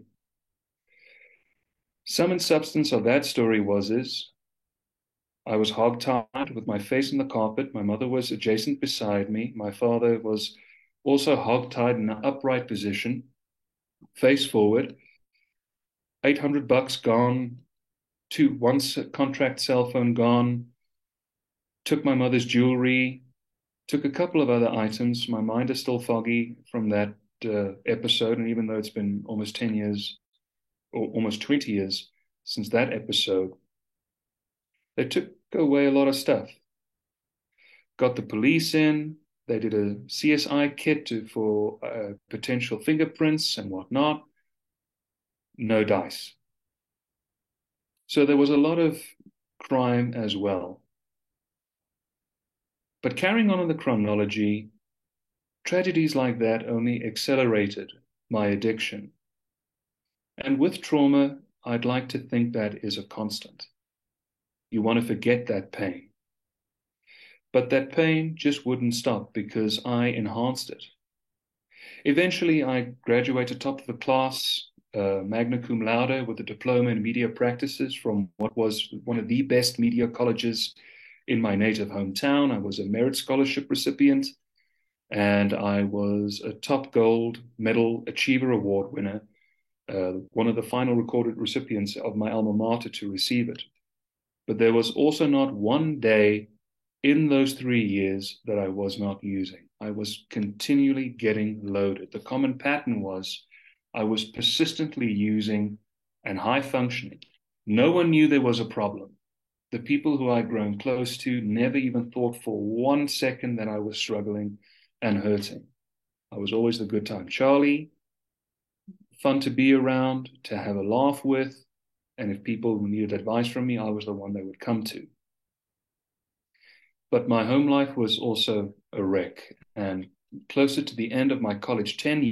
Sum and substance of that story was is, I was hogtied with my face in the carpet. My mother was adjacent beside me. My father was also hogtied in an upright position, face forward. eight hundred bucks gone, two, one contract cell phone gone, took my mother's jewelry, took a couple of other items. My mind is still foggy from that uh, episode, and even though it's been almost ten years, or almost twenty years since that episode, they took away a lot of stuff. Got the police in. They did a C S I kit to, for uh, potential fingerprints and whatnot. No dice. So there was a lot of crime as well. But carrying on in the chronology, tragedies like that only accelerated my addiction. And with trauma, I'd like to think that is a constant. You want to forget that pain. But that pain just wouldn't stop because I enhanced it. Eventually, I graduated top of the class, uh, magna cum laude, with a diploma in media practices from what was one of the best media colleges in my native hometown. I was a merit scholarship recipient, and I was a top gold medal achiever award winner, uh, one of the final recorded recipients of my alma mater to receive it. But there was also not one day in those three years that I was not using. I was continually getting loaded. The common pattern was I was persistently using and high functioning. No one knew there was a problem. The people who I'd grown close to never even thought for one second that I was struggling and hurting. I was always the good time Charlie, fun to be around, to have a laugh with, and if people needed advice from me, I was the one they would come to. But my home life was also a wreck, and closer to the end of my college tenure,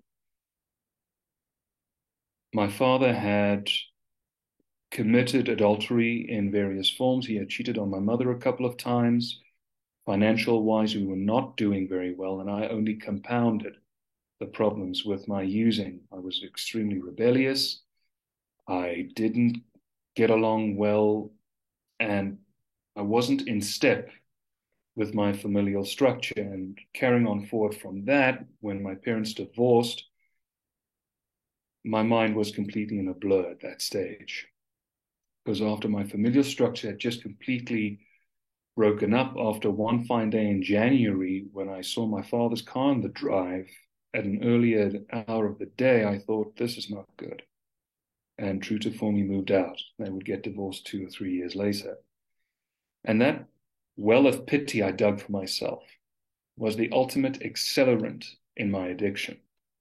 my father had committed adultery in various forms. He had cheated on my mother a couple of times. Financial-wise, we were not doing very well, and I only compounded the problems with my using. I was extremely rebellious. I didn't get along well, and I wasn't in step with my familial structure. And carrying on forward from that, when my parents divorced, my mind was completely in a blur at that stage. Because after my familial structure had just completely broken up, after one fine day in January, when I saw my father's car on the drive at an earlier hour of the day, I thought, this is not good. And true to form, he moved out. They would get divorced two or three years later. And that well of pity I dug for myself. was the ultimate accelerant in my addiction.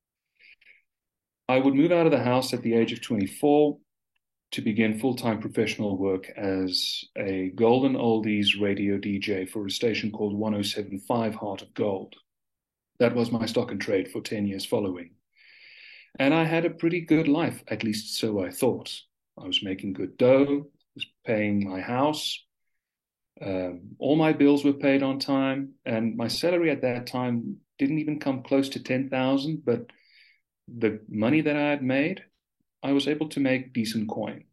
I would move out of the house at the age of twenty-four to begin full-time professional work as a golden oldies radio D J for a station called one oh seven point five Heart of Gold. That was my stock and trade for ten years following. And I had a pretty good life, at least so I thought. I was making good dough, was paying my house, um, all my bills were paid on time, and my salary at that time didn't even come close to ten thousand, but the money that I had made, I was able to make decent coin.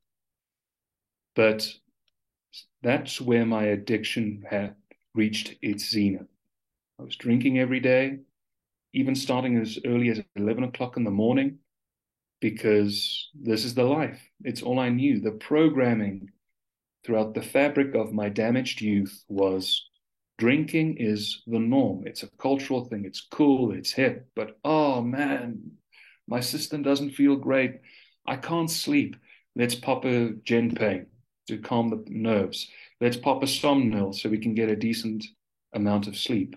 But that's where my addiction had reached its zenith. I was drinking every day, even starting as early as eleven o'clock in the morning, because this is the life. It's all I knew. The programming throughout the fabric of my damaged youth was drinking is the norm. It's a cultural thing. It's cool. It's hip. But, oh, man, my system doesn't feel great. I can't sleep. Let's pop a Genpain to calm the nerves. Let's pop a Somnil so we can get a decent amount of sleep.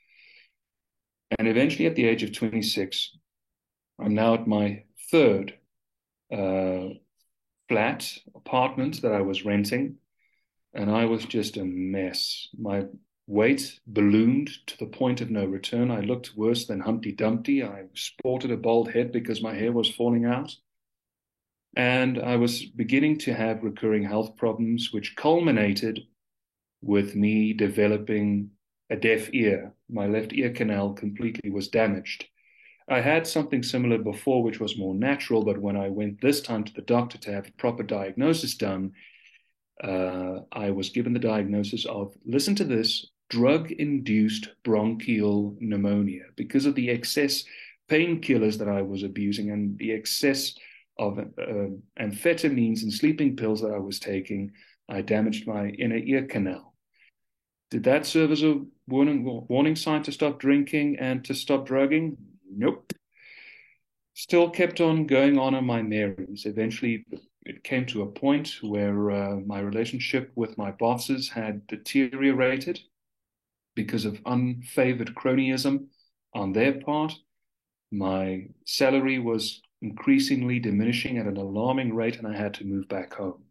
And eventually, at the age of twenty-six, I'm now at my third uh, flat apartment that I was renting, and I was just a mess. My weight ballooned to the point of no return. I looked worse than Humpty Dumpty. I sported a bald head because my hair was falling out. And I was beginning to have recurring health problems, which culminated with me developing a deaf ear. My left ear canal completely was damaged. I had something similar before, which was more natural, but when I went this time to the doctor to have a proper diagnosis done, uh, I was given the diagnosis of, listen to this, drug-induced bronchial pneumonia, because of the excess painkillers that I was abusing and the excess of uh, amphetamines and sleeping pills that I was taking. I damaged my inner ear canal. Did that serve as a warning, warning sign to stop drinking and to stop drugging? Nope. Still kept on going on on my merries. Eventually, it came to a point where uh, my relationship with my bosses had deteriorated because of unfavored cronyism on their part. My salary was increasingly diminishing at an alarming rate, and I had to move back home.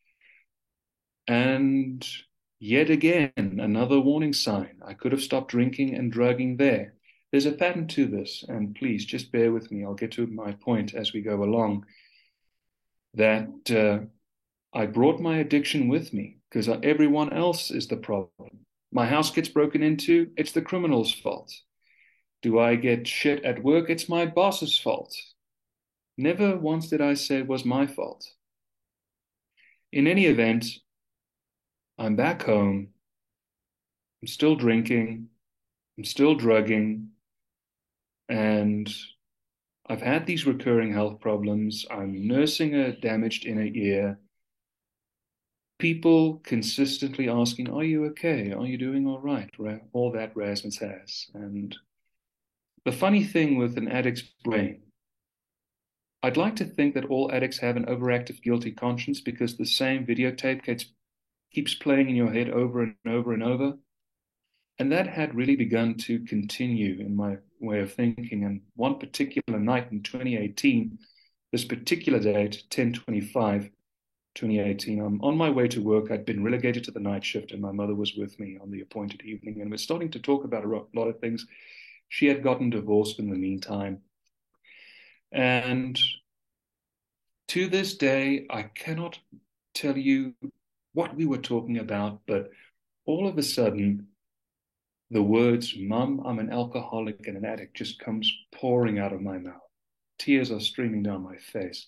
And yet again, another warning sign. I could have stopped drinking and drugging there. There's a pattern to this, and please just bear with me. I'll get to my point as we go along. That uh, I brought my addiction with me because everyone else is the problem. My house gets broken into, it's the criminal's fault. Do I get shit at work? It's my boss's fault. Never once did I say it was my fault. In any event, I'm back home. I'm still drinking. I'm still drugging. And I've had these recurring health problems. I'm nursing a damaged inner ear. People consistently asking, are you okay? Are you doing all right? All that Rasmus has. And the funny thing with an addict's brain, I'd like to think that all addicts have an overactive guilty conscience because the same videotape gets, keeps playing in your head over and over and over. And that had really begun to continue in my way of thinking. And one particular night in twenty eighteen, this particular date, ten twenty-five, twenty eighteen, I'm on my way to work. I'd been relegated to the night shift, and my mother was with me on the appointed evening. And we're starting to talk about a lot of things. She had gotten divorced in the meantime. And to this day, I cannot tell you what we were talking about, but all of a sudden, the words, Mum, I'm an alcoholic and an addict, just comes pouring out of my mouth. Tears are streaming down my face.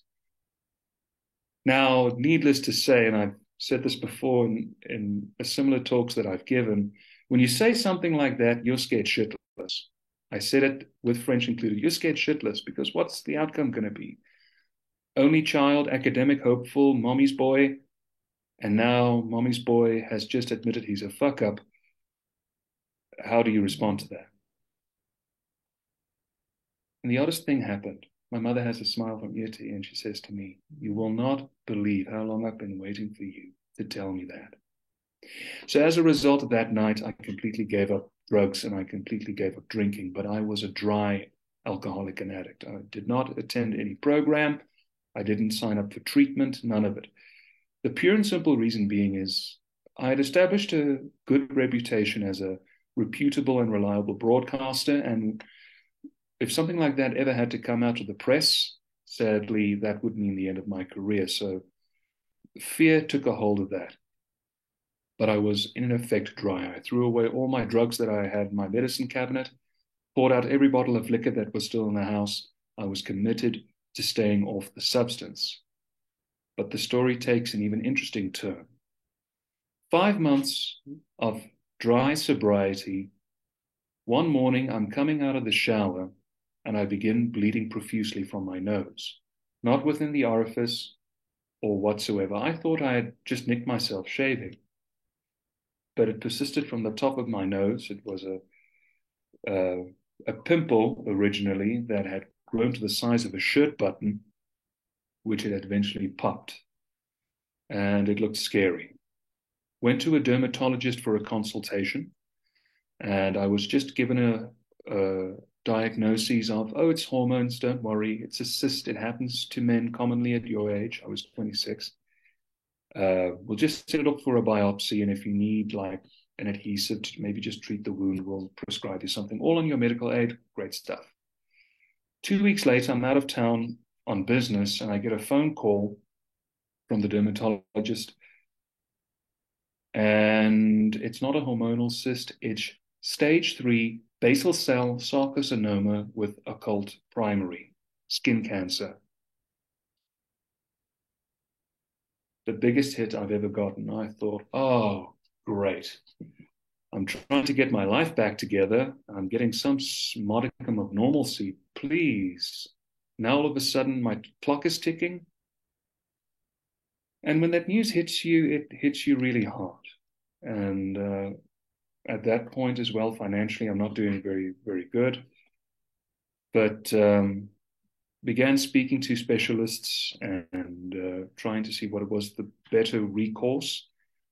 Now, needless to say, and I've said this before in, in similar talks that I've given, when you say something like that, you're scared shitless. I said it with French included. You're scared shitless because what's the outcome going to be? Only child, academic hopeful, mommy's boy, and now mommy's boy has just admitted he's a fuck up. How do you respond to that? And the oddest thing happened. My mother has a smile from ear to ear, and she says to me, you will not believe how long I've been waiting for you to tell me that. So as a result of that night, I completely gave up drugs and I completely gave up drinking, but I was a dry alcoholic and addict. I did not attend any program. I didn't sign up for treatment, none of it. The pure and simple reason being is I had established a good reputation as a reputable and reliable broadcaster, and if something like that ever had to come out to the press, sadly, that would mean the end of my career. So fear took a hold of that. But I was in effect dry. I threw away all my drugs that I had in my medicine cabinet, poured out every bottle of liquor that was still in the house. I was committed to staying off the substance. But the story takes an even interesting turn. Five months of dry sobriety. One morning, I'm coming out of the shower and I begin bleeding profusely from my nose, not within the orifice or whatsoever. I thought I had just nicked myself shaving, but it persisted from the top of my nose. It was a, a, a pimple originally that had grown to the size of a shirt button, which it had eventually popped, and it looked scary. Went to a dermatologist for a consultation, and I was just given a, a diagnosis of, oh, it's hormones, don't worry, it's a cyst, it happens to men commonly at your age. I was twenty-six. Uh, we'll just set it up for a biopsy, and if you need like an adhesive to maybe just treat the wound, we'll prescribe you something. All on your medical aid, great stuff. Two weeks later, I'm out of town on business, and I get a phone call from the dermatologist, and it's not a hormonal cyst, it's stage three basal cell sarcosoma with occult primary, skin cancer. The biggest hit I've ever gotten. I thought, oh, great. I'm trying to get my life back together. I'm getting some modicum of normalcy. Please. Now all of a sudden my clock is ticking. And when that news hits you, it hits you really hard. And uh, at that point as well, financially, I'm not doing very, very good. But um, began speaking to specialists and, and uh, trying to see what was the better recourse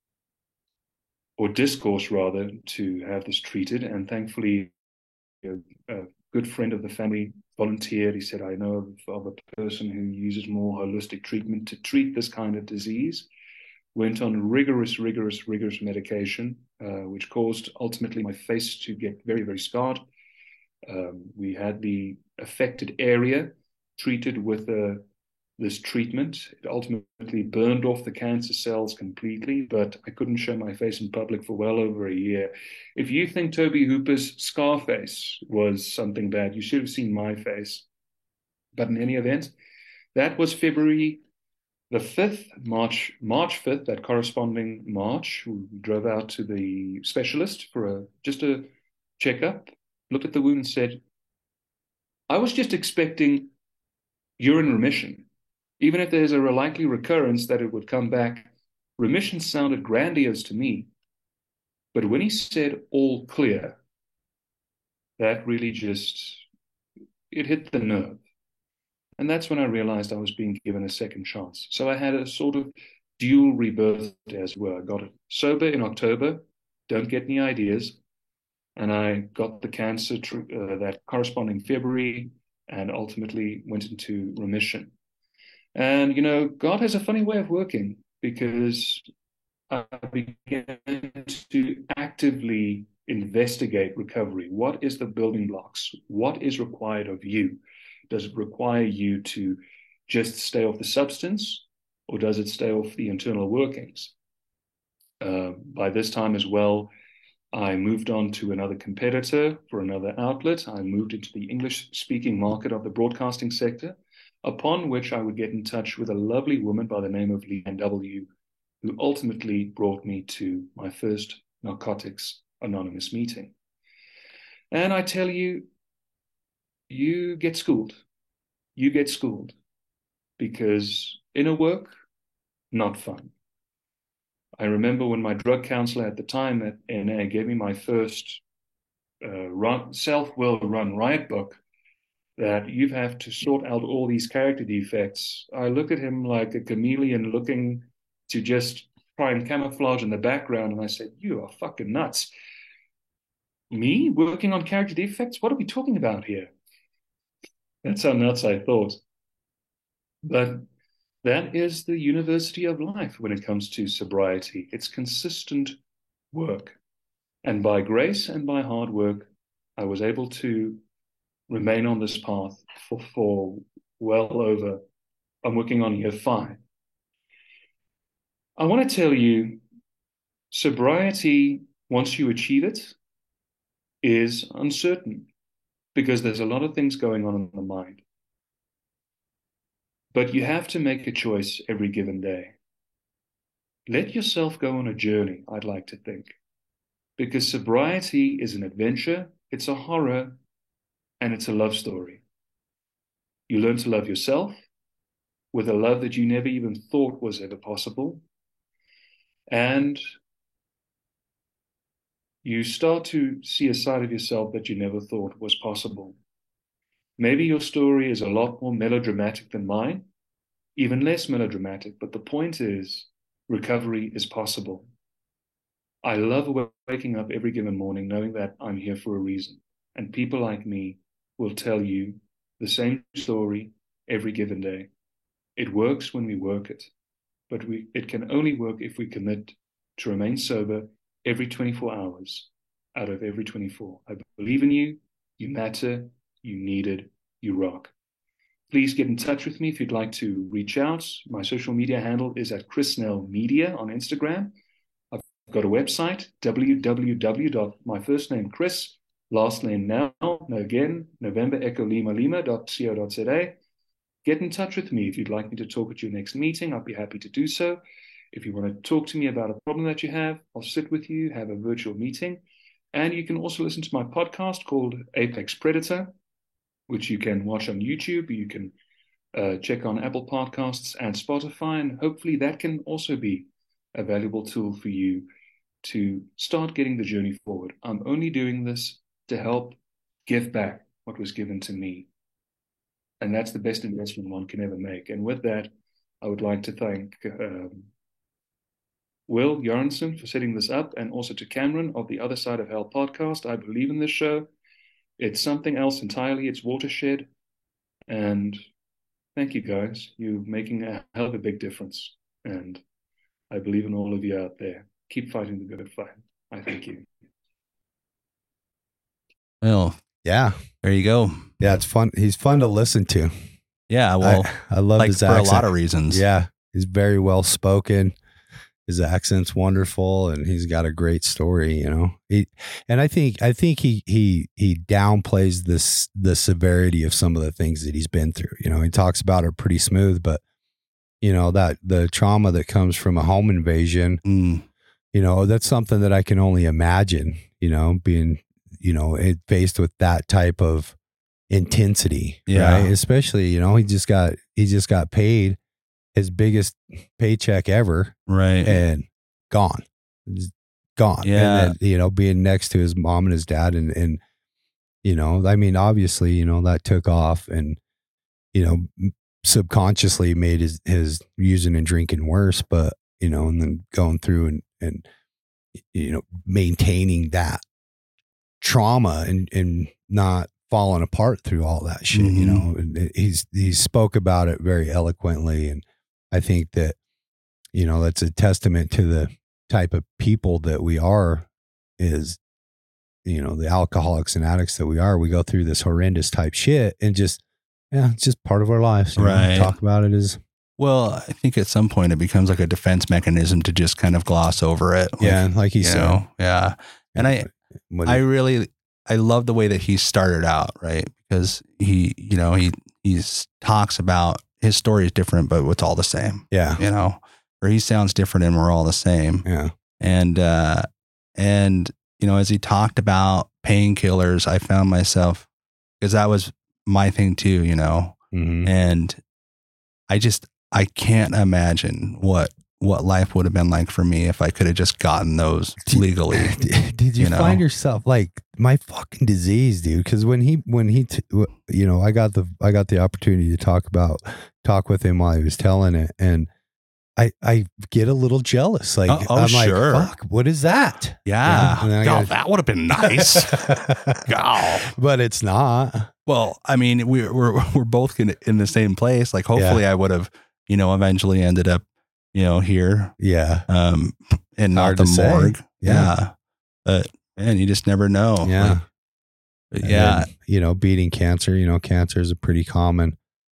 or discourse rather to have this treated. And thankfully, a, a good friend of the family volunteered. He said, I know of, of a person who uses more holistic treatment to treat this kind of disease. Went on rigorous, rigorous, rigorous medication, uh, which caused ultimately my face to get very, very scarred. Um, we had the affected area treated with uh, this treatment. It ultimately burned off the cancer cells completely, but I couldn't show my face in public for well over a year. If you think Tobe Hooper's Scarface was something bad, you should have seen my face. But in any event, that was February the fifth, March, March fifth, that corresponding March. We drove out to the specialist for a just a checkup, looked at the wound and said, I was just expecting you're in remission. Even if there's a likely recurrence that it would come back, remission sounded grandiose to me. But when he said all clear, that really just, it hit the nerve. And that's when I realized I was being given a second chance. So I had a sort of dual rebirth, as it were. I got sober in October, don't get any ideas. And I got the cancer uh, that corresponding February, and ultimately went into remission. And, you know, God has a funny way of working, because I began to actively investigate recovery. What is the building blocks? What is required of you? Does it require you to just stay off the substance, or does it stay off the internal workings? Uh, by this time as well, I moved on to another competitor for another outlet. I moved into the English-speaking market of the broadcasting sector, upon which I would get in touch with a lovely woman by the name of Leanne W., who ultimately brought me to my first Narcotics Anonymous meeting. And I tell you, you get schooled. You get schooled. Because inner work, not fun. I remember when my drug counselor at the time at N A gave me my first uh, run, self-will run riot book, that you have to sort out all these character defects. I looked at him like a chameleon looking to just try and camouflage in the background. And I said, you are fucking nuts. Me working on character defects? What are we talking about here? That's how nuts I thought. But that is the university of life when it comes to sobriety. It's consistent work. And by grace and by hard work, I was able to remain on this path for, for well over, I'm working on year five. I want to tell you, sobriety, once you achieve it, is uncertain because there's a lot of things going on in the mind. But you have to make a choice every given day. Let yourself go on a journey, I'd like to think, because sobriety is an adventure, it's a horror, and it's a love story. You learn to love yourself with a love that you never even thought was ever possible. And you start to see a side of yourself that you never thought was possible. Maybe your story is a lot more melodramatic than mine, even less melodramatic, but the point is, recovery is possible. I love waking up every given morning knowing that I'm here for a reason, and people like me will tell you the same story every given day. It works when we work it, but we, it can only work if we commit to remain sober every twenty-four hours out of every twenty-four. I believe in you, you matter, you need it, you rock. Please get in touch with me if you'd like to reach out. My social media handle is at Chris Snell Media on Instagram. I've got a website, w w w dot my first name Chris, last name now, again, November Echo Lima Lima dot co dot za. Get in touch with me if you'd like me to talk at your next meeting. I'll be happy to do so. If you want to talk to me about a problem that you have, I'll sit with you, have a virtual meeting. And you can also listen to my podcast called Apex Predator, which you can watch on YouTube. You can uh, check on Apple Podcasts and Spotify. And hopefully that can also be a valuable tool for you to start getting the journey forward. I'm only doing this to help give back what was given to me. And that's the best investment one can ever make. And with that, I would like to thank um, Will Jorgensen for setting this up, and also to Cameron of the Other Side of Hell podcast. I believe in this show. It's something else entirely. It's Watershed. And thank you, guys. You're making a hell of a big difference. And I believe in all of you out there. Keep fighting the good fight. I thank you. Well, yeah. There you go. Yeah, it's fun. He's fun to listen to. Yeah, well, I, I love like his for accent. a lot of reasons. Yeah, he's very well spoken. His accent's wonderful, and he's got a great story. You know, he, and I think I think he he he downplays this the severity of some of the things that he's been through. You know, he talks about it pretty smooth, but you know that the trauma that comes from a home invasion. Mm. You know, that's something that I can only imagine. You know, being you know it, faced with that type of intensity, yeah. Right? Especially, you know, he just got he just got paid his biggest paycheck ever, right? And gone, just gone. Yeah, and then, you know, being next to his mom and his dad, and and you know, I mean, obviously, you know, that took off, and you know, subconsciously made his his using and drinking worse, but you know, and then going through and and you know, maintaining that trauma and and not falling apart through all that shit, mm-hmm. you know, and he's, he spoke about it very eloquently. And I think that, you know, that's a testament to the type of people that we are is, you know, the alcoholics and addicts that we are. We go through this horrendous type shit and just, yeah, it's just part of our lives. Right. Know? Talk about it as well. I think at some point it becomes like a defense mechanism to just kind of gloss over it. Like, yeah. Like he said. Know, yeah. And I, I really, I love the way that he started out, right? Because he, you know, he he's talks about his story is different, but it's all the same. Yeah. You know, or he sounds different and we're all the same. Yeah. And, uh, and, you know, as he talked about painkillers, I found myself, because that was my thing too, you know, mm-hmm. and I just, I can't imagine what, what life would have been like for me if I could have just gotten those legally. Did, did you, you know? find yourself like my fucking disease, dude? Because when he, when he, t- you know, I got the, I got the opportunity to talk about, talk with him while he was telling it. And I, I get a little jealous. Like, oh, oh, I'm sure. like, fuck, what is that? Yeah. You know? Oh, gotta, that would have been nice. Oh. But it's not. Well, I mean, we're, we're, we're both in, in the same place. Like, hopefully yeah. I would have, you know, eventually ended up, you know, here. Yeah. Um, and not Hard the to morgue. say. Yeah. yeah. But man, you just never know. Yeah. Like, but yeah. Then, you know, beating cancer, you know, cancer is a pretty common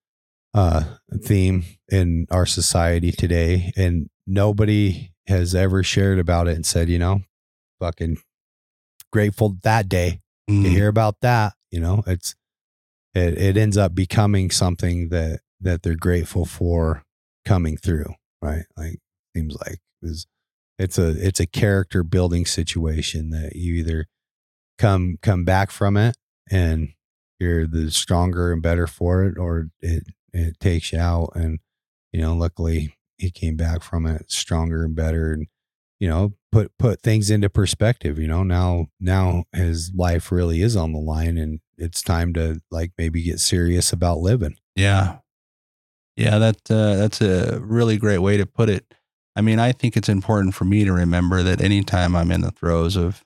uh, theme in our society today. And nobody has ever shared about it and said, you know, fucking grateful that day mm. to hear about that. You know, it's, it, it ends up becoming something that, that they're grateful for coming through. Right. Like, seems like it's, it's a, it's a character building situation that you either come, come back from it and you're the stronger and better for it, or it, it takes you out. And, you know, luckily he came back from it stronger and better, and, you know, put, put things into perspective. You know, now, now his life really is on the line, and it's time to like maybe get serious about living. Yeah. Yeah. That, uh, that's a really great way to put it. I mean, I think it's important for me to remember that anytime I'm in the throes of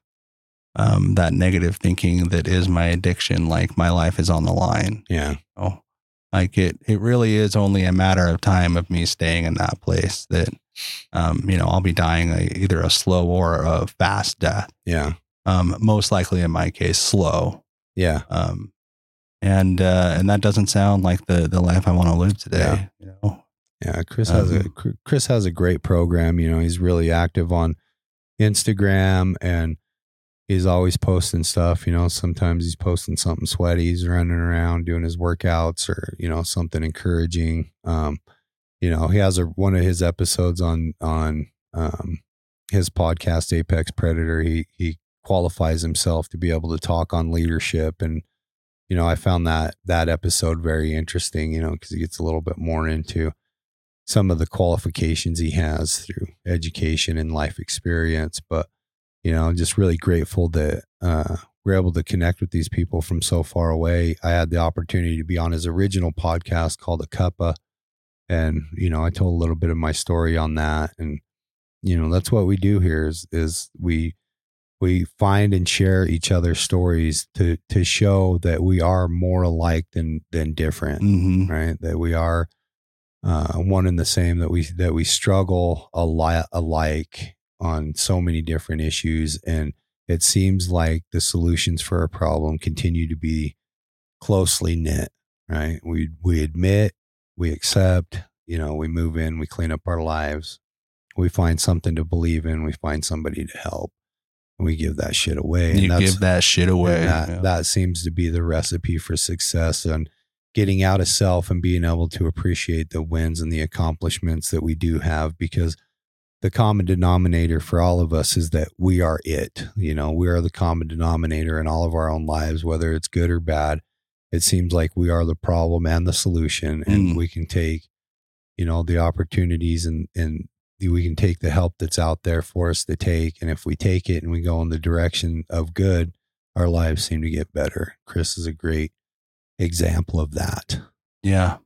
um, that negative thinking that is my addiction, like my life is on the line. Yeah. You know? Like it, it really is only a matter of time of me staying in that place that, um, you know, I'll be dying a, either a slow or a fast death. Yeah. Um, most likely in my case, slow. Yeah. Um, and, uh, and that doesn't sound like the, the life I want to live today. Yeah. You know? Yeah. Chris has um, a, Chris has a great program. You know, he's really active on Instagram, and he's always posting stuff. You know, sometimes he's posting something sweaty. He's running around doing his workouts, or, you know, something encouraging. Um, you know, he has a, one of his episodes on, on, um, his podcast, Apex Predator. He, he qualifies himself to be able to talk on leadership. And, you know, I found that, that episode very interesting, you know, because he gets a little bit more into some of the qualifications he has through education and life experience. But, you know, just really grateful that uh, we're able to connect with these people from so far away. I had the opportunity to be on his original podcast called A Cuppa. And, you know, I told a little bit of my story on that. And, you know, that's what we do here is, is we, we find and share each other's stories to, to show that we are more alike than, than different, mm-hmm. right? That we are uh, one and the same, that we, that we struggle a lot alike on so many different issues. And it seems like the solutions for a problem continue to be closely knit, right? We, we admit, we accept, you know, we move in, we clean up our lives, we find something to believe in, we find somebody to help, and we give that shit away. You and give that shit away. That, yeah. that seems to be the recipe for success, and getting out of self and being able to appreciate the wins and the accomplishments that we do have, because the common denominator for all of us is that we are it. You know, we are the common denominator in all of our own lives, whether it's good or bad. It seems like we are the problem and the solution, and Mm. we can take, you know, the opportunities and, and we can take the help that's out there for us to take. And if we take it and we go in the direction of good, our lives seem to get better. Chris is a great example of that. Yeah.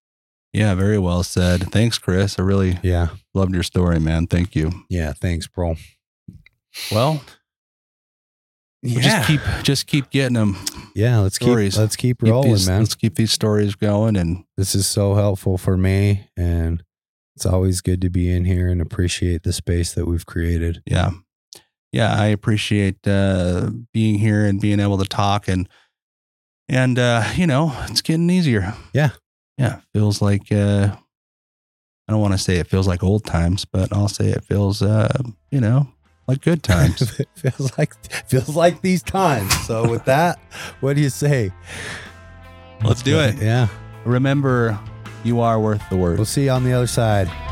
Yeah. Very well said. Thanks, Chris. I really Yeah. loved your story, man. Thank you. Yeah. Thanks, bro. Well, yeah. just keep, just keep getting them. Yeah. Let's stories. keep, let's keep Keep rolling, these- man. Let's keep these stories going. And This is so helpful for me, and it's always good to be in here and appreciate the space that we've created. yeah. Yeah. I appreciate, uh, being here and being able to talk, and, and, uh, you know, it's getting easier. Yeah. Yeah. Feels like, uh, I don't want to say it feels like old times, but I'll say it feels, uh, you know, like good times. It feels like feels like these times. So with that, what do you say? Let's do it. Yeah. Remember, you are worth the work. We'll see you on the other side.